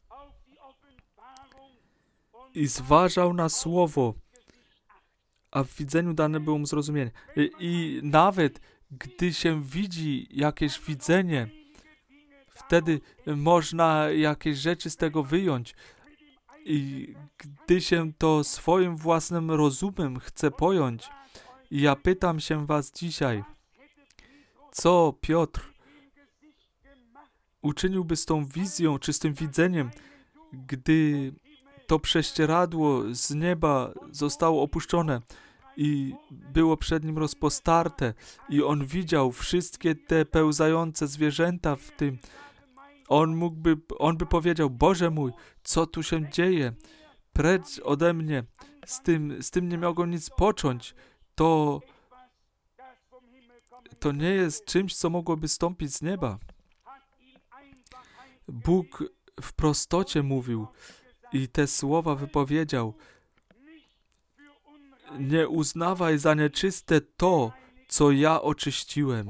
i zważał na słowo, a w widzeniu dane było mu zrozumienie. I, i nawet gdy się widzi jakieś widzenie, wtedy można jakieś rzeczy z tego wyjąć. I gdy się to swoim własnym rozumem chce pojąć, i ja pytam się was dzisiaj, co Piotr uczyniłby z tą wizją, czy z tym widzeniem, gdy to prześcieradło z nieba zostało opuszczone i było przed nim rozpostarte i on widział wszystkie te pełzające zwierzęta w tym. On mógłby, on by powiedział, Boże mój, co tu się dzieje? Precz ode mnie, z tym, z tym nie mogą nic począć. To, to nie jest czymś, co mogłoby stąpić z nieba. Bóg w prostocie mówił i te słowa wypowiedział. Nie uznawaj za nieczyste to, co ja oczyściłem.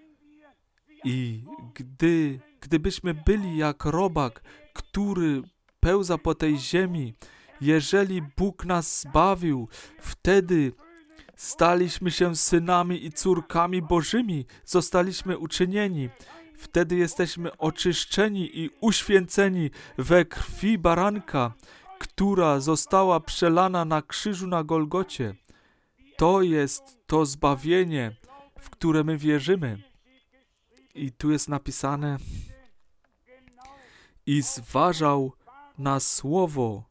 I gdy, gdybyśmy byli jak robak, który pełza po tej ziemi, jeżeli Bóg nas zbawił, wtedy staliśmy się synami i córkami Bożymi, zostaliśmy uczynieni. Wtedy jesteśmy oczyszczeni i uświęceni we krwi baranka, która została przelana na krzyżu na Golgocie. To jest to zbawienie, w które my wierzymy. I tu jest napisane i zważał na słowo.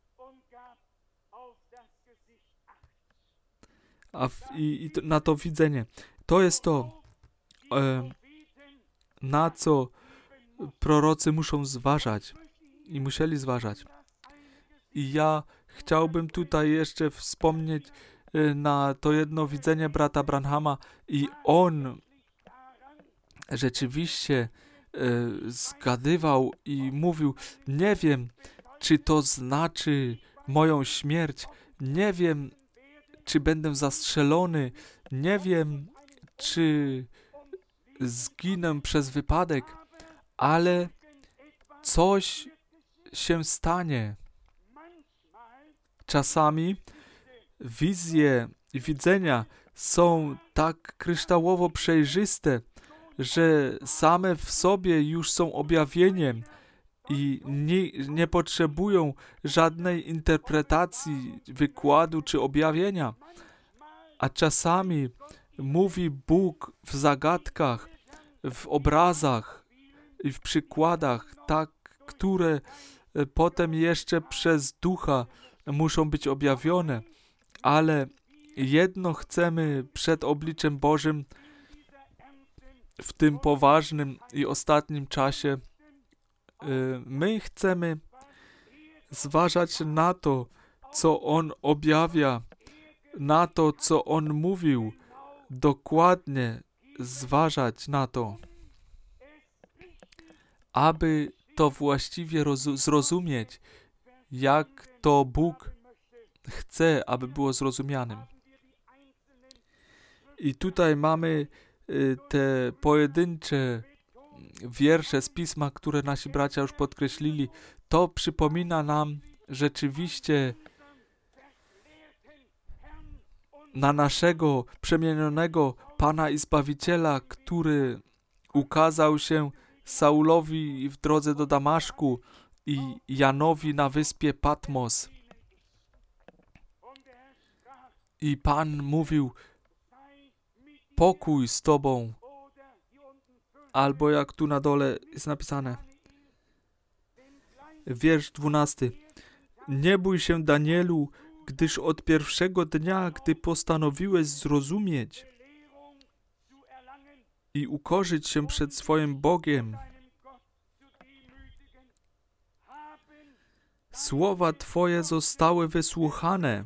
A w, i, i to, na to widzenie. To jest to, e, na co prorocy muszą zważać. I musieli zważać. I ja chciałbym tutaj jeszcze wspomnieć y, na to jedno widzenie brata Branhama i on rzeczywiście y, zgadywał i mówił, nie wiem, czy to znaczy moją śmierć, nie wiem, czy będę zastrzelony, nie wiem, czy zginę przez wypadek, ale coś się stanie. Czasami wizje i widzenia są tak kryształowo przejrzyste, że same w sobie już są objawieniem i nie, nie potrzebują żadnej interpretacji, wykładu czy objawienia. A czasami mówi Bóg w zagadkach, w obrazach i w przykładach, tak, które potem jeszcze przez Ducha muszą być objawione. Ale jedno chcemy przed obliczem Bożym w tym poważnym i ostatnim czasie. My chcemy zważać na to, co On objawia, na to, co On mówił, dokładnie zważać na to, aby to właściwie rozu- zrozumieć, jak to Bóg chce, aby było zrozumianym. I tutaj mamy y, te pojedyncze wiersze z Pisma, które nasi bracia już podkreślili. To przypomina nam rzeczywiście na naszego przemienionego Pana i Zbawiciela, który ukazał się Saulowi w drodze do Damaszku i Janowi na wyspie Patmos. I Pan mówił, pokój z Tobą. Albo jak tu na dole jest napisane, wiersz dwunasty. Nie bój się, Danielu, gdyż od pierwszego dnia, gdy postanowiłeś zrozumieć i ukorzyć się przed swoim Bogiem, słowa Twoje zostały wysłuchane.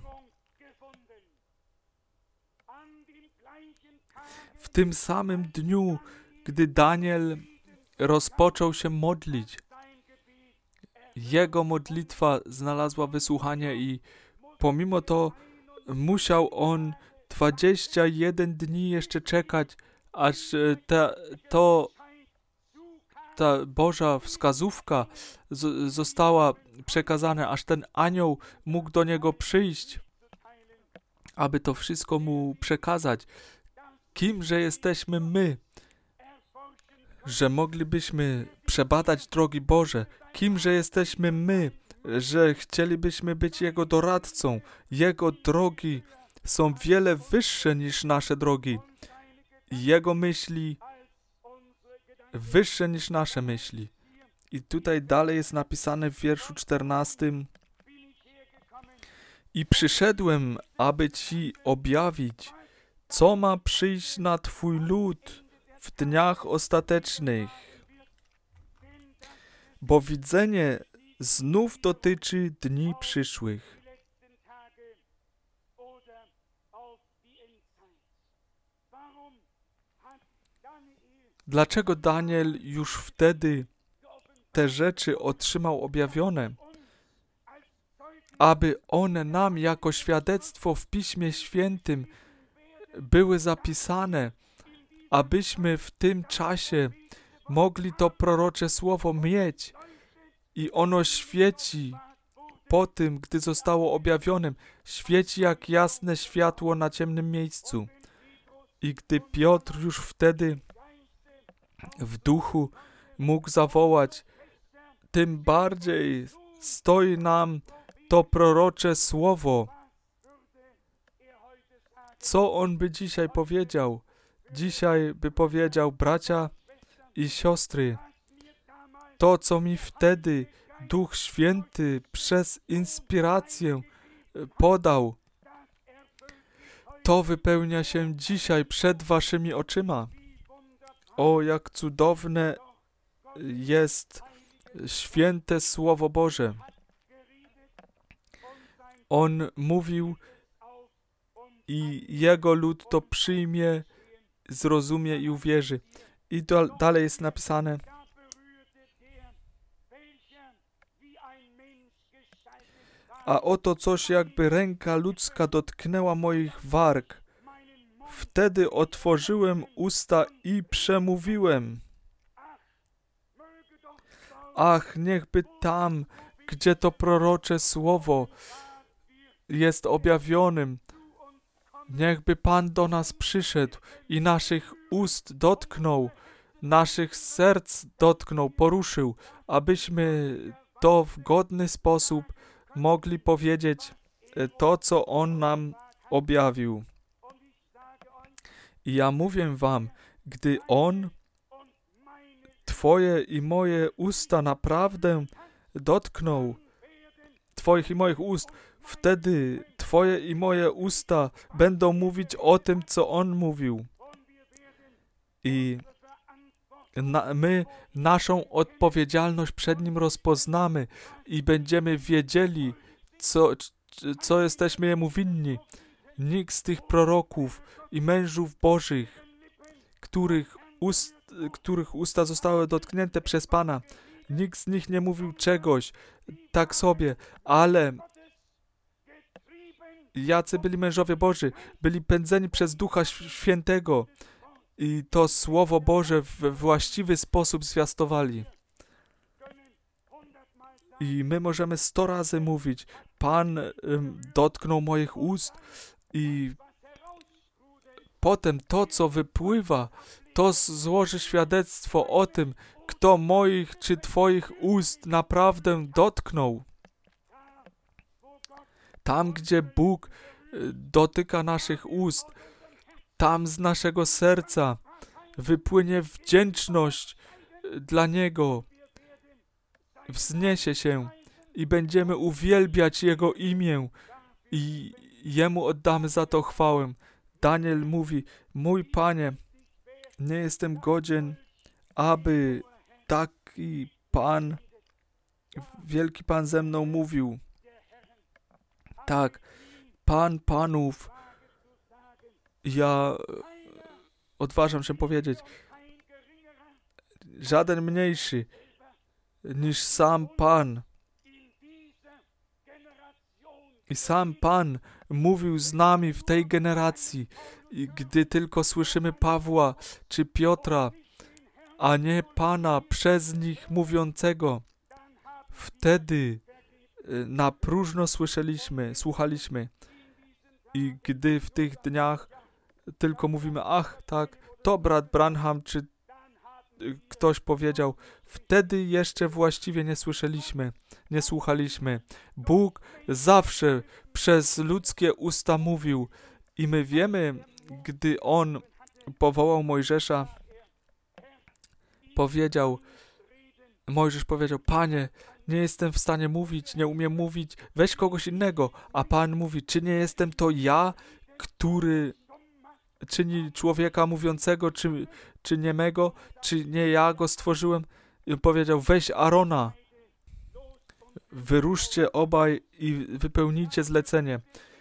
W tym samym dniu, gdy Daniel rozpoczął się modlić, jego modlitwa znalazła wysłuchanie i pomimo to musiał on dwadzieścia jeden dni jeszcze czekać, aż ta, to, ta Boża wskazówka z, została przekazana, aż ten anioł mógł do niego przyjść, aby to wszystko mu przekazać. Kimże jesteśmy my, że moglibyśmy przebadać drogi Boże? Kimże jesteśmy my, że chcielibyśmy być Jego doradcą? Jego drogi są wiele wyższe niż nasze drogi. Jego myśli wyższe niż nasze myśli. I tutaj dalej jest napisane w wierszu czternastym. I przyszedłem, aby Ci objawić, co ma przyjść na Twój lud w dniach ostatecznych. Bo widzenie znów dotyczy dni przyszłych. Dlaczego Daniel już wtedy te rzeczy otrzymał objawione? Aby one nam jako świadectwo w Piśmie Świętym były zapisane, abyśmy w tym czasie mogli to prorocze słowo mieć i ono świeci po tym, gdy zostało objawionym, świeci jak jasne światło na ciemnym miejscu. I gdy Piotr już wtedy w duchu mógł zawołać, tym bardziej stoi nam to prorocze słowo. Co on by dzisiaj powiedział? Dzisiaj by powiedział, bracia i siostry, to, co mi wtedy Duch Święty przez inspirację podał, to wypełnia się dzisiaj przed waszymi oczyma. O, jak cudowne jest święte Słowo Boże. On mówił i Jego lud to przyjmie, zrozumie i uwierzy. I do, dalej jest napisane: a oto coś jakby ręka ludzka dotknęła moich warg. Wtedy otworzyłem usta i przemówiłem. Ach, niechby tam, gdzie to prorocze słowo jest objawionym, niechby Pan do nas przyszedł i naszych ust dotknął, naszych serc dotknął, poruszył, abyśmy to w godny sposób mogli powiedzieć to, co On nam objawił. I ja mówię wam, gdy On Twoje i moje usta naprawdę dotknął, Twoich i moich ust, wtedy Twoje i moje usta będą mówić o tym, co On mówił. I na, my naszą odpowiedzialność przed Nim rozpoznamy i będziemy wiedzieli, co, co jesteśmy Jemu winni. Nikt z tych proroków i mężów Bożych, których, ust, których usta zostały dotknięte przez Pana, nikt z nich nie mówił czegoś tak sobie, ale jacy byli mężowie Boży, byli pędzeni przez Ducha Świętego i to Słowo Boże w właściwy sposób zwiastowali. I my możemy sto razy mówić: Pan ym, dotknął moich ust, i potem to, co wypływa, to złoży świadectwo o tym, kto moich czy Twoich ust naprawdę dotknął. Tam, gdzie Bóg dotyka naszych ust, tam z naszego serca wypłynie wdzięczność dla Niego, wzniesie się i będziemy uwielbiać Jego imię i Jemu oddamy za to chwałę. Daniel mówi: mój Panie, nie jestem godzien, aby taki Pan, wielki Pan ze mną mówił. Tak, Pan Panów, ja odważam się powiedzieć, żaden mniejszy niż sam Pan. I sam Pan mówił z nami w tej generacji. I gdy tylko słyszymy Pawła czy Piotra, a nie Pana przez nich mówiącego, wtedy na próżno słyszeliśmy, słuchaliśmy. I gdy w tych dniach tylko mówimy: ach, tak, to brat Branham czy ktoś powiedział, wtedy jeszcze właściwie nie słyszeliśmy, nie słuchaliśmy. Bóg zawsze przez ludzkie usta mówił i my wiemy, gdy On powołał Mojżesza, powiedział, Mojżesz powiedział: Panie, nie jestem w stanie mówić, nie umiem mówić, weź kogoś innego. A Pan mówi: czy nie jestem to ja, który czyni człowieka mówiącego, czy, czy niemego, czy nie ja go stworzyłem? I on powiedział: weź Arona, wyruszcie obaj i wypełnijcie zlecenie.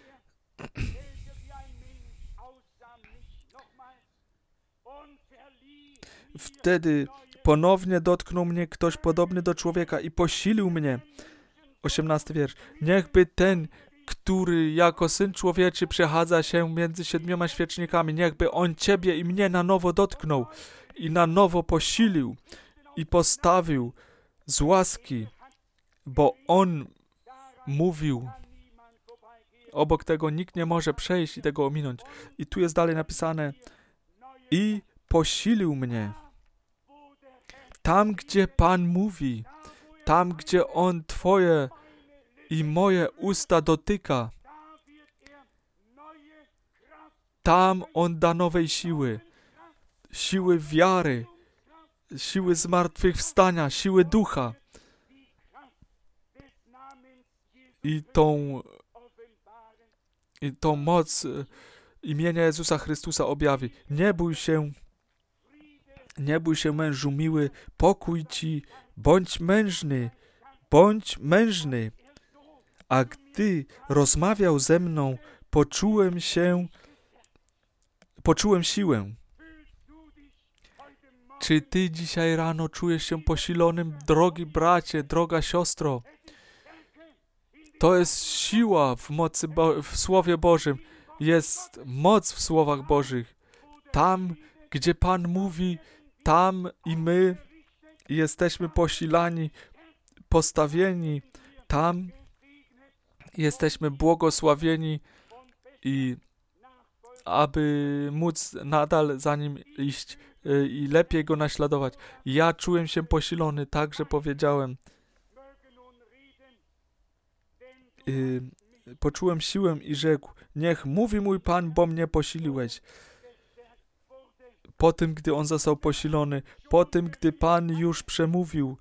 Wtedy ponownie dotknął mnie ktoś podobny do człowieka i posilił mnie. osiemnasty wiersz. Niechby ten, który jako Syn Człowieczy przechadza się między siedmioma świecznikami, niechby On Ciebie i mnie na nowo dotknął i na nowo posilił i postawił z łaski, bo On mówił. Obok tego nikt nie może przejść i tego ominąć. I tu jest dalej napisane: i posilił mnie. Tam, gdzie Pan mówi, tam, gdzie On Twoje i moje usta dotyka, tam On da nowej siły, siły wiary, siły zmartwychwstania, siły ducha. I tą, i tą moc imienia Jezusa Chrystusa objawi. Nie bój się, nie bój się, mężu miły, pokój Ci, bądź mężny, bądź mężny. a gdy rozmawiał ze mną, poczułem się, poczułem siłę. Czy ty dzisiaj rano czujesz się posilonym, drogi bracie, droga siostro? To jest siła w mocy, Bo- w Słowie Bożym. Jest moc w Słowach Bożych. Tam, gdzie Pan mówi, tam i my jesteśmy posilani, postawieni. Tam jesteśmy błogosławieni i aby móc nadal za Nim iść y, i lepiej Go naśladować. Ja czułem się posilony, także powiedziałem. Y, poczułem siłę i rzekł, niech mówi mój Pan, bo mnie posiliłeś. Po tym, gdy on został posilony, po tym, gdy Pan już przemówił,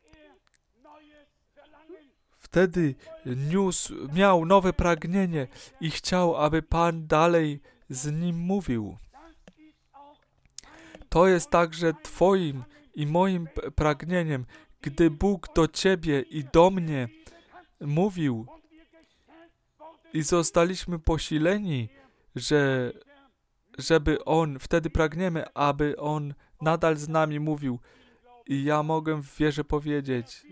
wtedy niósł, miał nowe pragnienie i chciał, aby Pan dalej z nim mówił. To jest także Twoim i moim pragnieniem, gdy Bóg do Ciebie i do mnie mówił i zostaliśmy posileni, że, żeby On, wtedy pragniemy, aby On nadal z nami mówił. I ja mogę w wierze powiedzieć,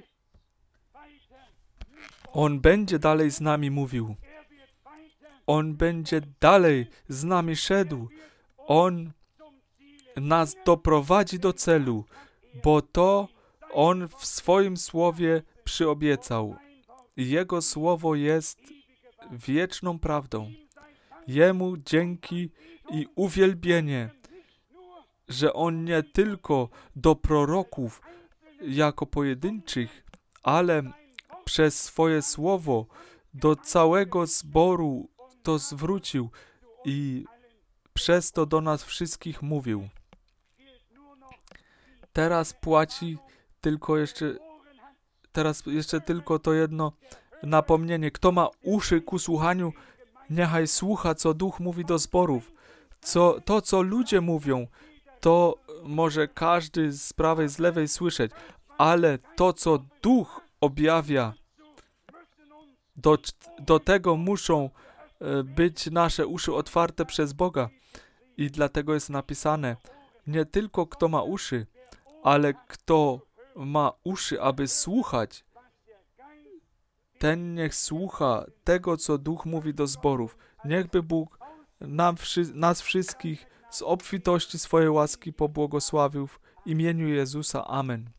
On będzie dalej z nami mówił. On będzie dalej z nami szedł. On nas doprowadzi do celu, bo to On w swoim słowie przyobiecał. Jego słowo jest wieczną prawdą. Jemu dzięki i uwielbienie, że On nie tylko do proroków jako pojedynczych, ale przez swoje słowo do całego zboru to zwrócił i przez to do nas wszystkich mówił. Teraz płaci tylko jeszcze, teraz jeszcze tylko to jedno napomnienie. Kto ma uszy ku słuchaniu, niechaj słucha, co Duch mówi do zborów. Co, to, co ludzie mówią, to może każdy z prawej, z lewej słyszeć, ale to, co Duch objawia, do, do tego muszą być nasze uszy otwarte przez Boga. I dlatego jest napisane, nie tylko kto ma uszy, ale kto ma uszy, aby słuchać, ten niech słucha tego, co Duch mówi do zborów. Niechby Bóg nam, nas wszystkich z obfitości swojej łaski pobłogosławił w imieniu Jezusa. Amen.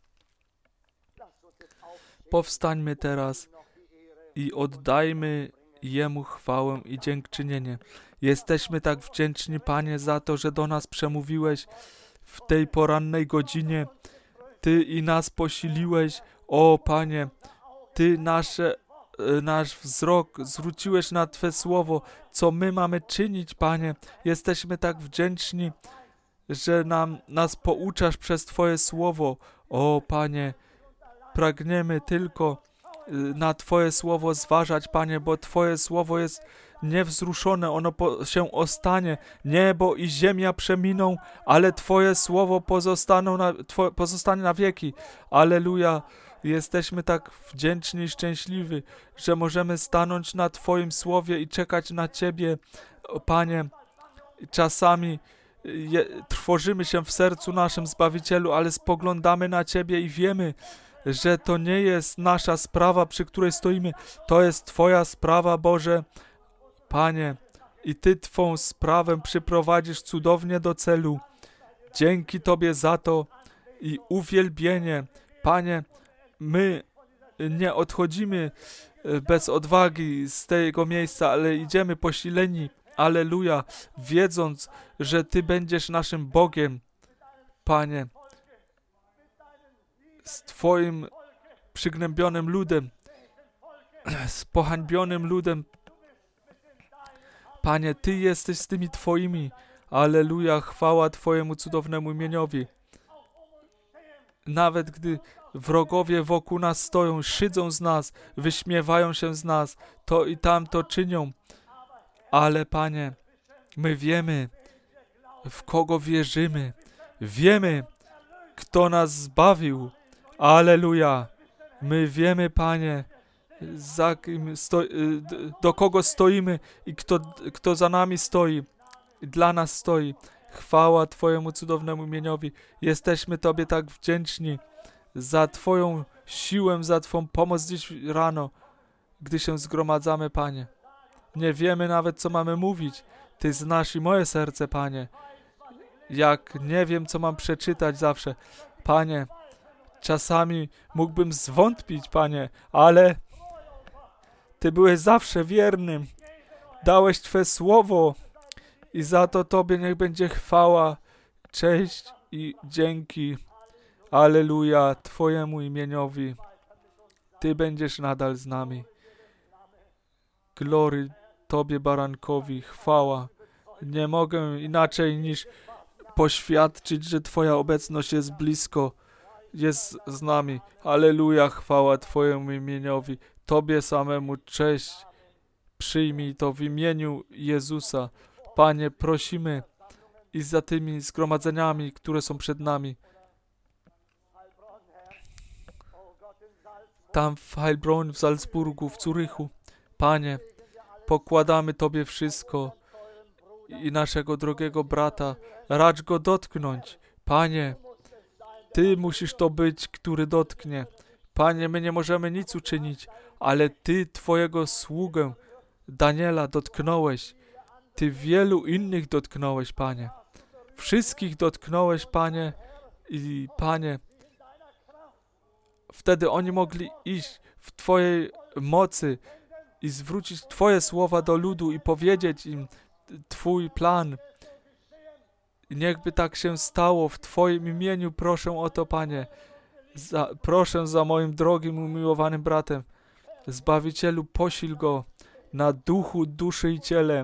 Powstańmy teraz i oddajmy Jemu chwałę i dziękczynienie. Jesteśmy tak wdzięczni, Panie, za to, że do nas przemówiłeś w tej porannej godzinie. Ty i nas posiliłeś, o Panie, Ty nasze, nasz wzrok zwróciłeś na Twe słowo, co my mamy czynić, Panie. Jesteśmy tak wdzięczni, że nam, nas pouczasz przez Twoje słowo, o Panie. Pragniemy tylko na Twoje słowo zważać, Panie, bo Twoje słowo jest niewzruszone, ono po, się ostanie. Niebo i ziemia przeminą, ale Twoje słowo pozostaną na, Twoje, pozostanie na wieki. Alleluja. Jesteśmy tak wdzięczni i szczęśliwi, że możemy stanąć na Twoim słowie i czekać na Ciebie, Panie. Czasami je, trwożymy się w sercu naszym, Zbawicielu, ale spoglądamy na Ciebie i wiemy, że to nie jest nasza sprawa, przy której stoimy. To jest Twoja sprawa, Boże. Panie, i Ty Twą sprawę przyprowadzisz cudownie do celu. Dzięki Tobie za to i uwielbienie. Panie, my nie odchodzimy bez odwagi z tego miejsca, ale idziemy posileni. Alleluja, wiedząc, że Ty będziesz naszym Bogiem. Panie, z Twoim przygnębionym ludem, z pohańbionym ludem. Panie, Ty jesteś z tymi Twoimi. Alleluja, chwała Twojemu cudownemu imieniowi. Nawet gdy wrogowie wokół nas stoją, szydzą z nas, wyśmiewają się z nas, to i tam to czynią. Ale Panie, my wiemy, w kogo wierzymy. Wiemy, kto nas zbawił. Alleluja. My wiemy, Panie, za kim sto, do kogo stoimy i kto, kto za nami stoi i dla nas stoi. Chwała Twojemu cudownemu imieniowi. Jesteśmy Tobie tak wdzięczni za Twoją siłę, za Twą pomoc dziś rano, gdy się zgromadzamy, Panie. Nie wiemy nawet, co mamy mówić. Ty znasz i moje serce, Panie. Jak nie wiem, co mam przeczytać zawsze. Panie, czasami mógłbym zwątpić, Panie, ale Ty byłeś zawsze wiernym. Dałeś Twe słowo i za to Tobie niech będzie chwała, cześć i dzięki. Alleluja Twojemu imieniowi. Ty będziesz nadal z nami. Glory Tobie, barankowi, chwała. Nie mogę inaczej niż poświadczyć, że Twoja obecność jest blisko, jest z nami. Alleluja, chwała Twojemu imieniowi. Tobie samemu cześć. Przyjmij to w imieniu Jezusa. Panie, prosimy i za tymi zgromadzeniami, które są przed nami. Tam w Heilbronn, w Salzburgu, w Zurychu. Panie, pokładamy Tobie wszystko i naszego drogiego brata. Racz go dotknąć. Panie, Ty musisz to być, który dotknie. Panie, my nie możemy nic uczynić, ale Ty Twojego sługę, Daniela, dotknąłeś. Ty wielu innych dotknąłeś, Panie. Wszystkich dotknąłeś, Panie. I Panie, wtedy oni mogli iść w Twojej mocy i zwrócić Twoje słowa do ludu i powiedzieć im Twój plan. Niechby tak się stało w Twoim imieniu. Proszę o to, Panie. Za, proszę za moim drogim, umiłowanym bratem. Zbawicielu, posil go na duchu, duszy i ciele.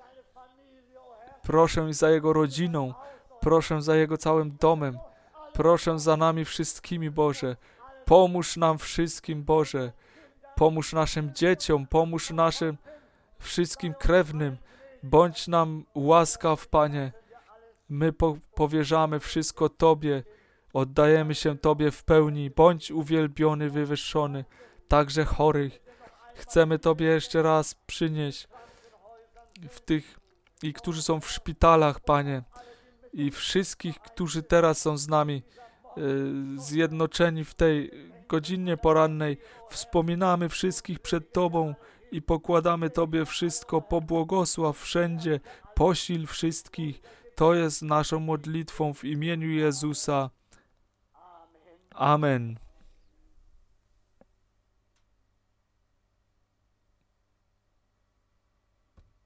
Proszę za jego rodziną. Proszę za jego całym domem. Proszę za nami wszystkimi, Boże. Pomóż nam wszystkim, Boże. Pomóż naszym dzieciom. Pomóż naszym wszystkim krewnym. Bądź nam łaskaw, Panie. My po- powierzamy wszystko Tobie. Oddajemy się Tobie w pełni. Bądź uwielbiony, wywyższony. Także chorych. Chcemy Tobie jeszcze raz przynieść w tych, i którzy są w szpitalach, Panie. I wszystkich, którzy teraz są z nami y, zjednoczeni w tej godzinie porannej. Wspominamy wszystkich przed Tobą i pokładamy Tobie wszystko. Pobłogosław wszędzie. Posil wszystkich. To jest naszą modlitwą w imieniu Jezusa. Amen.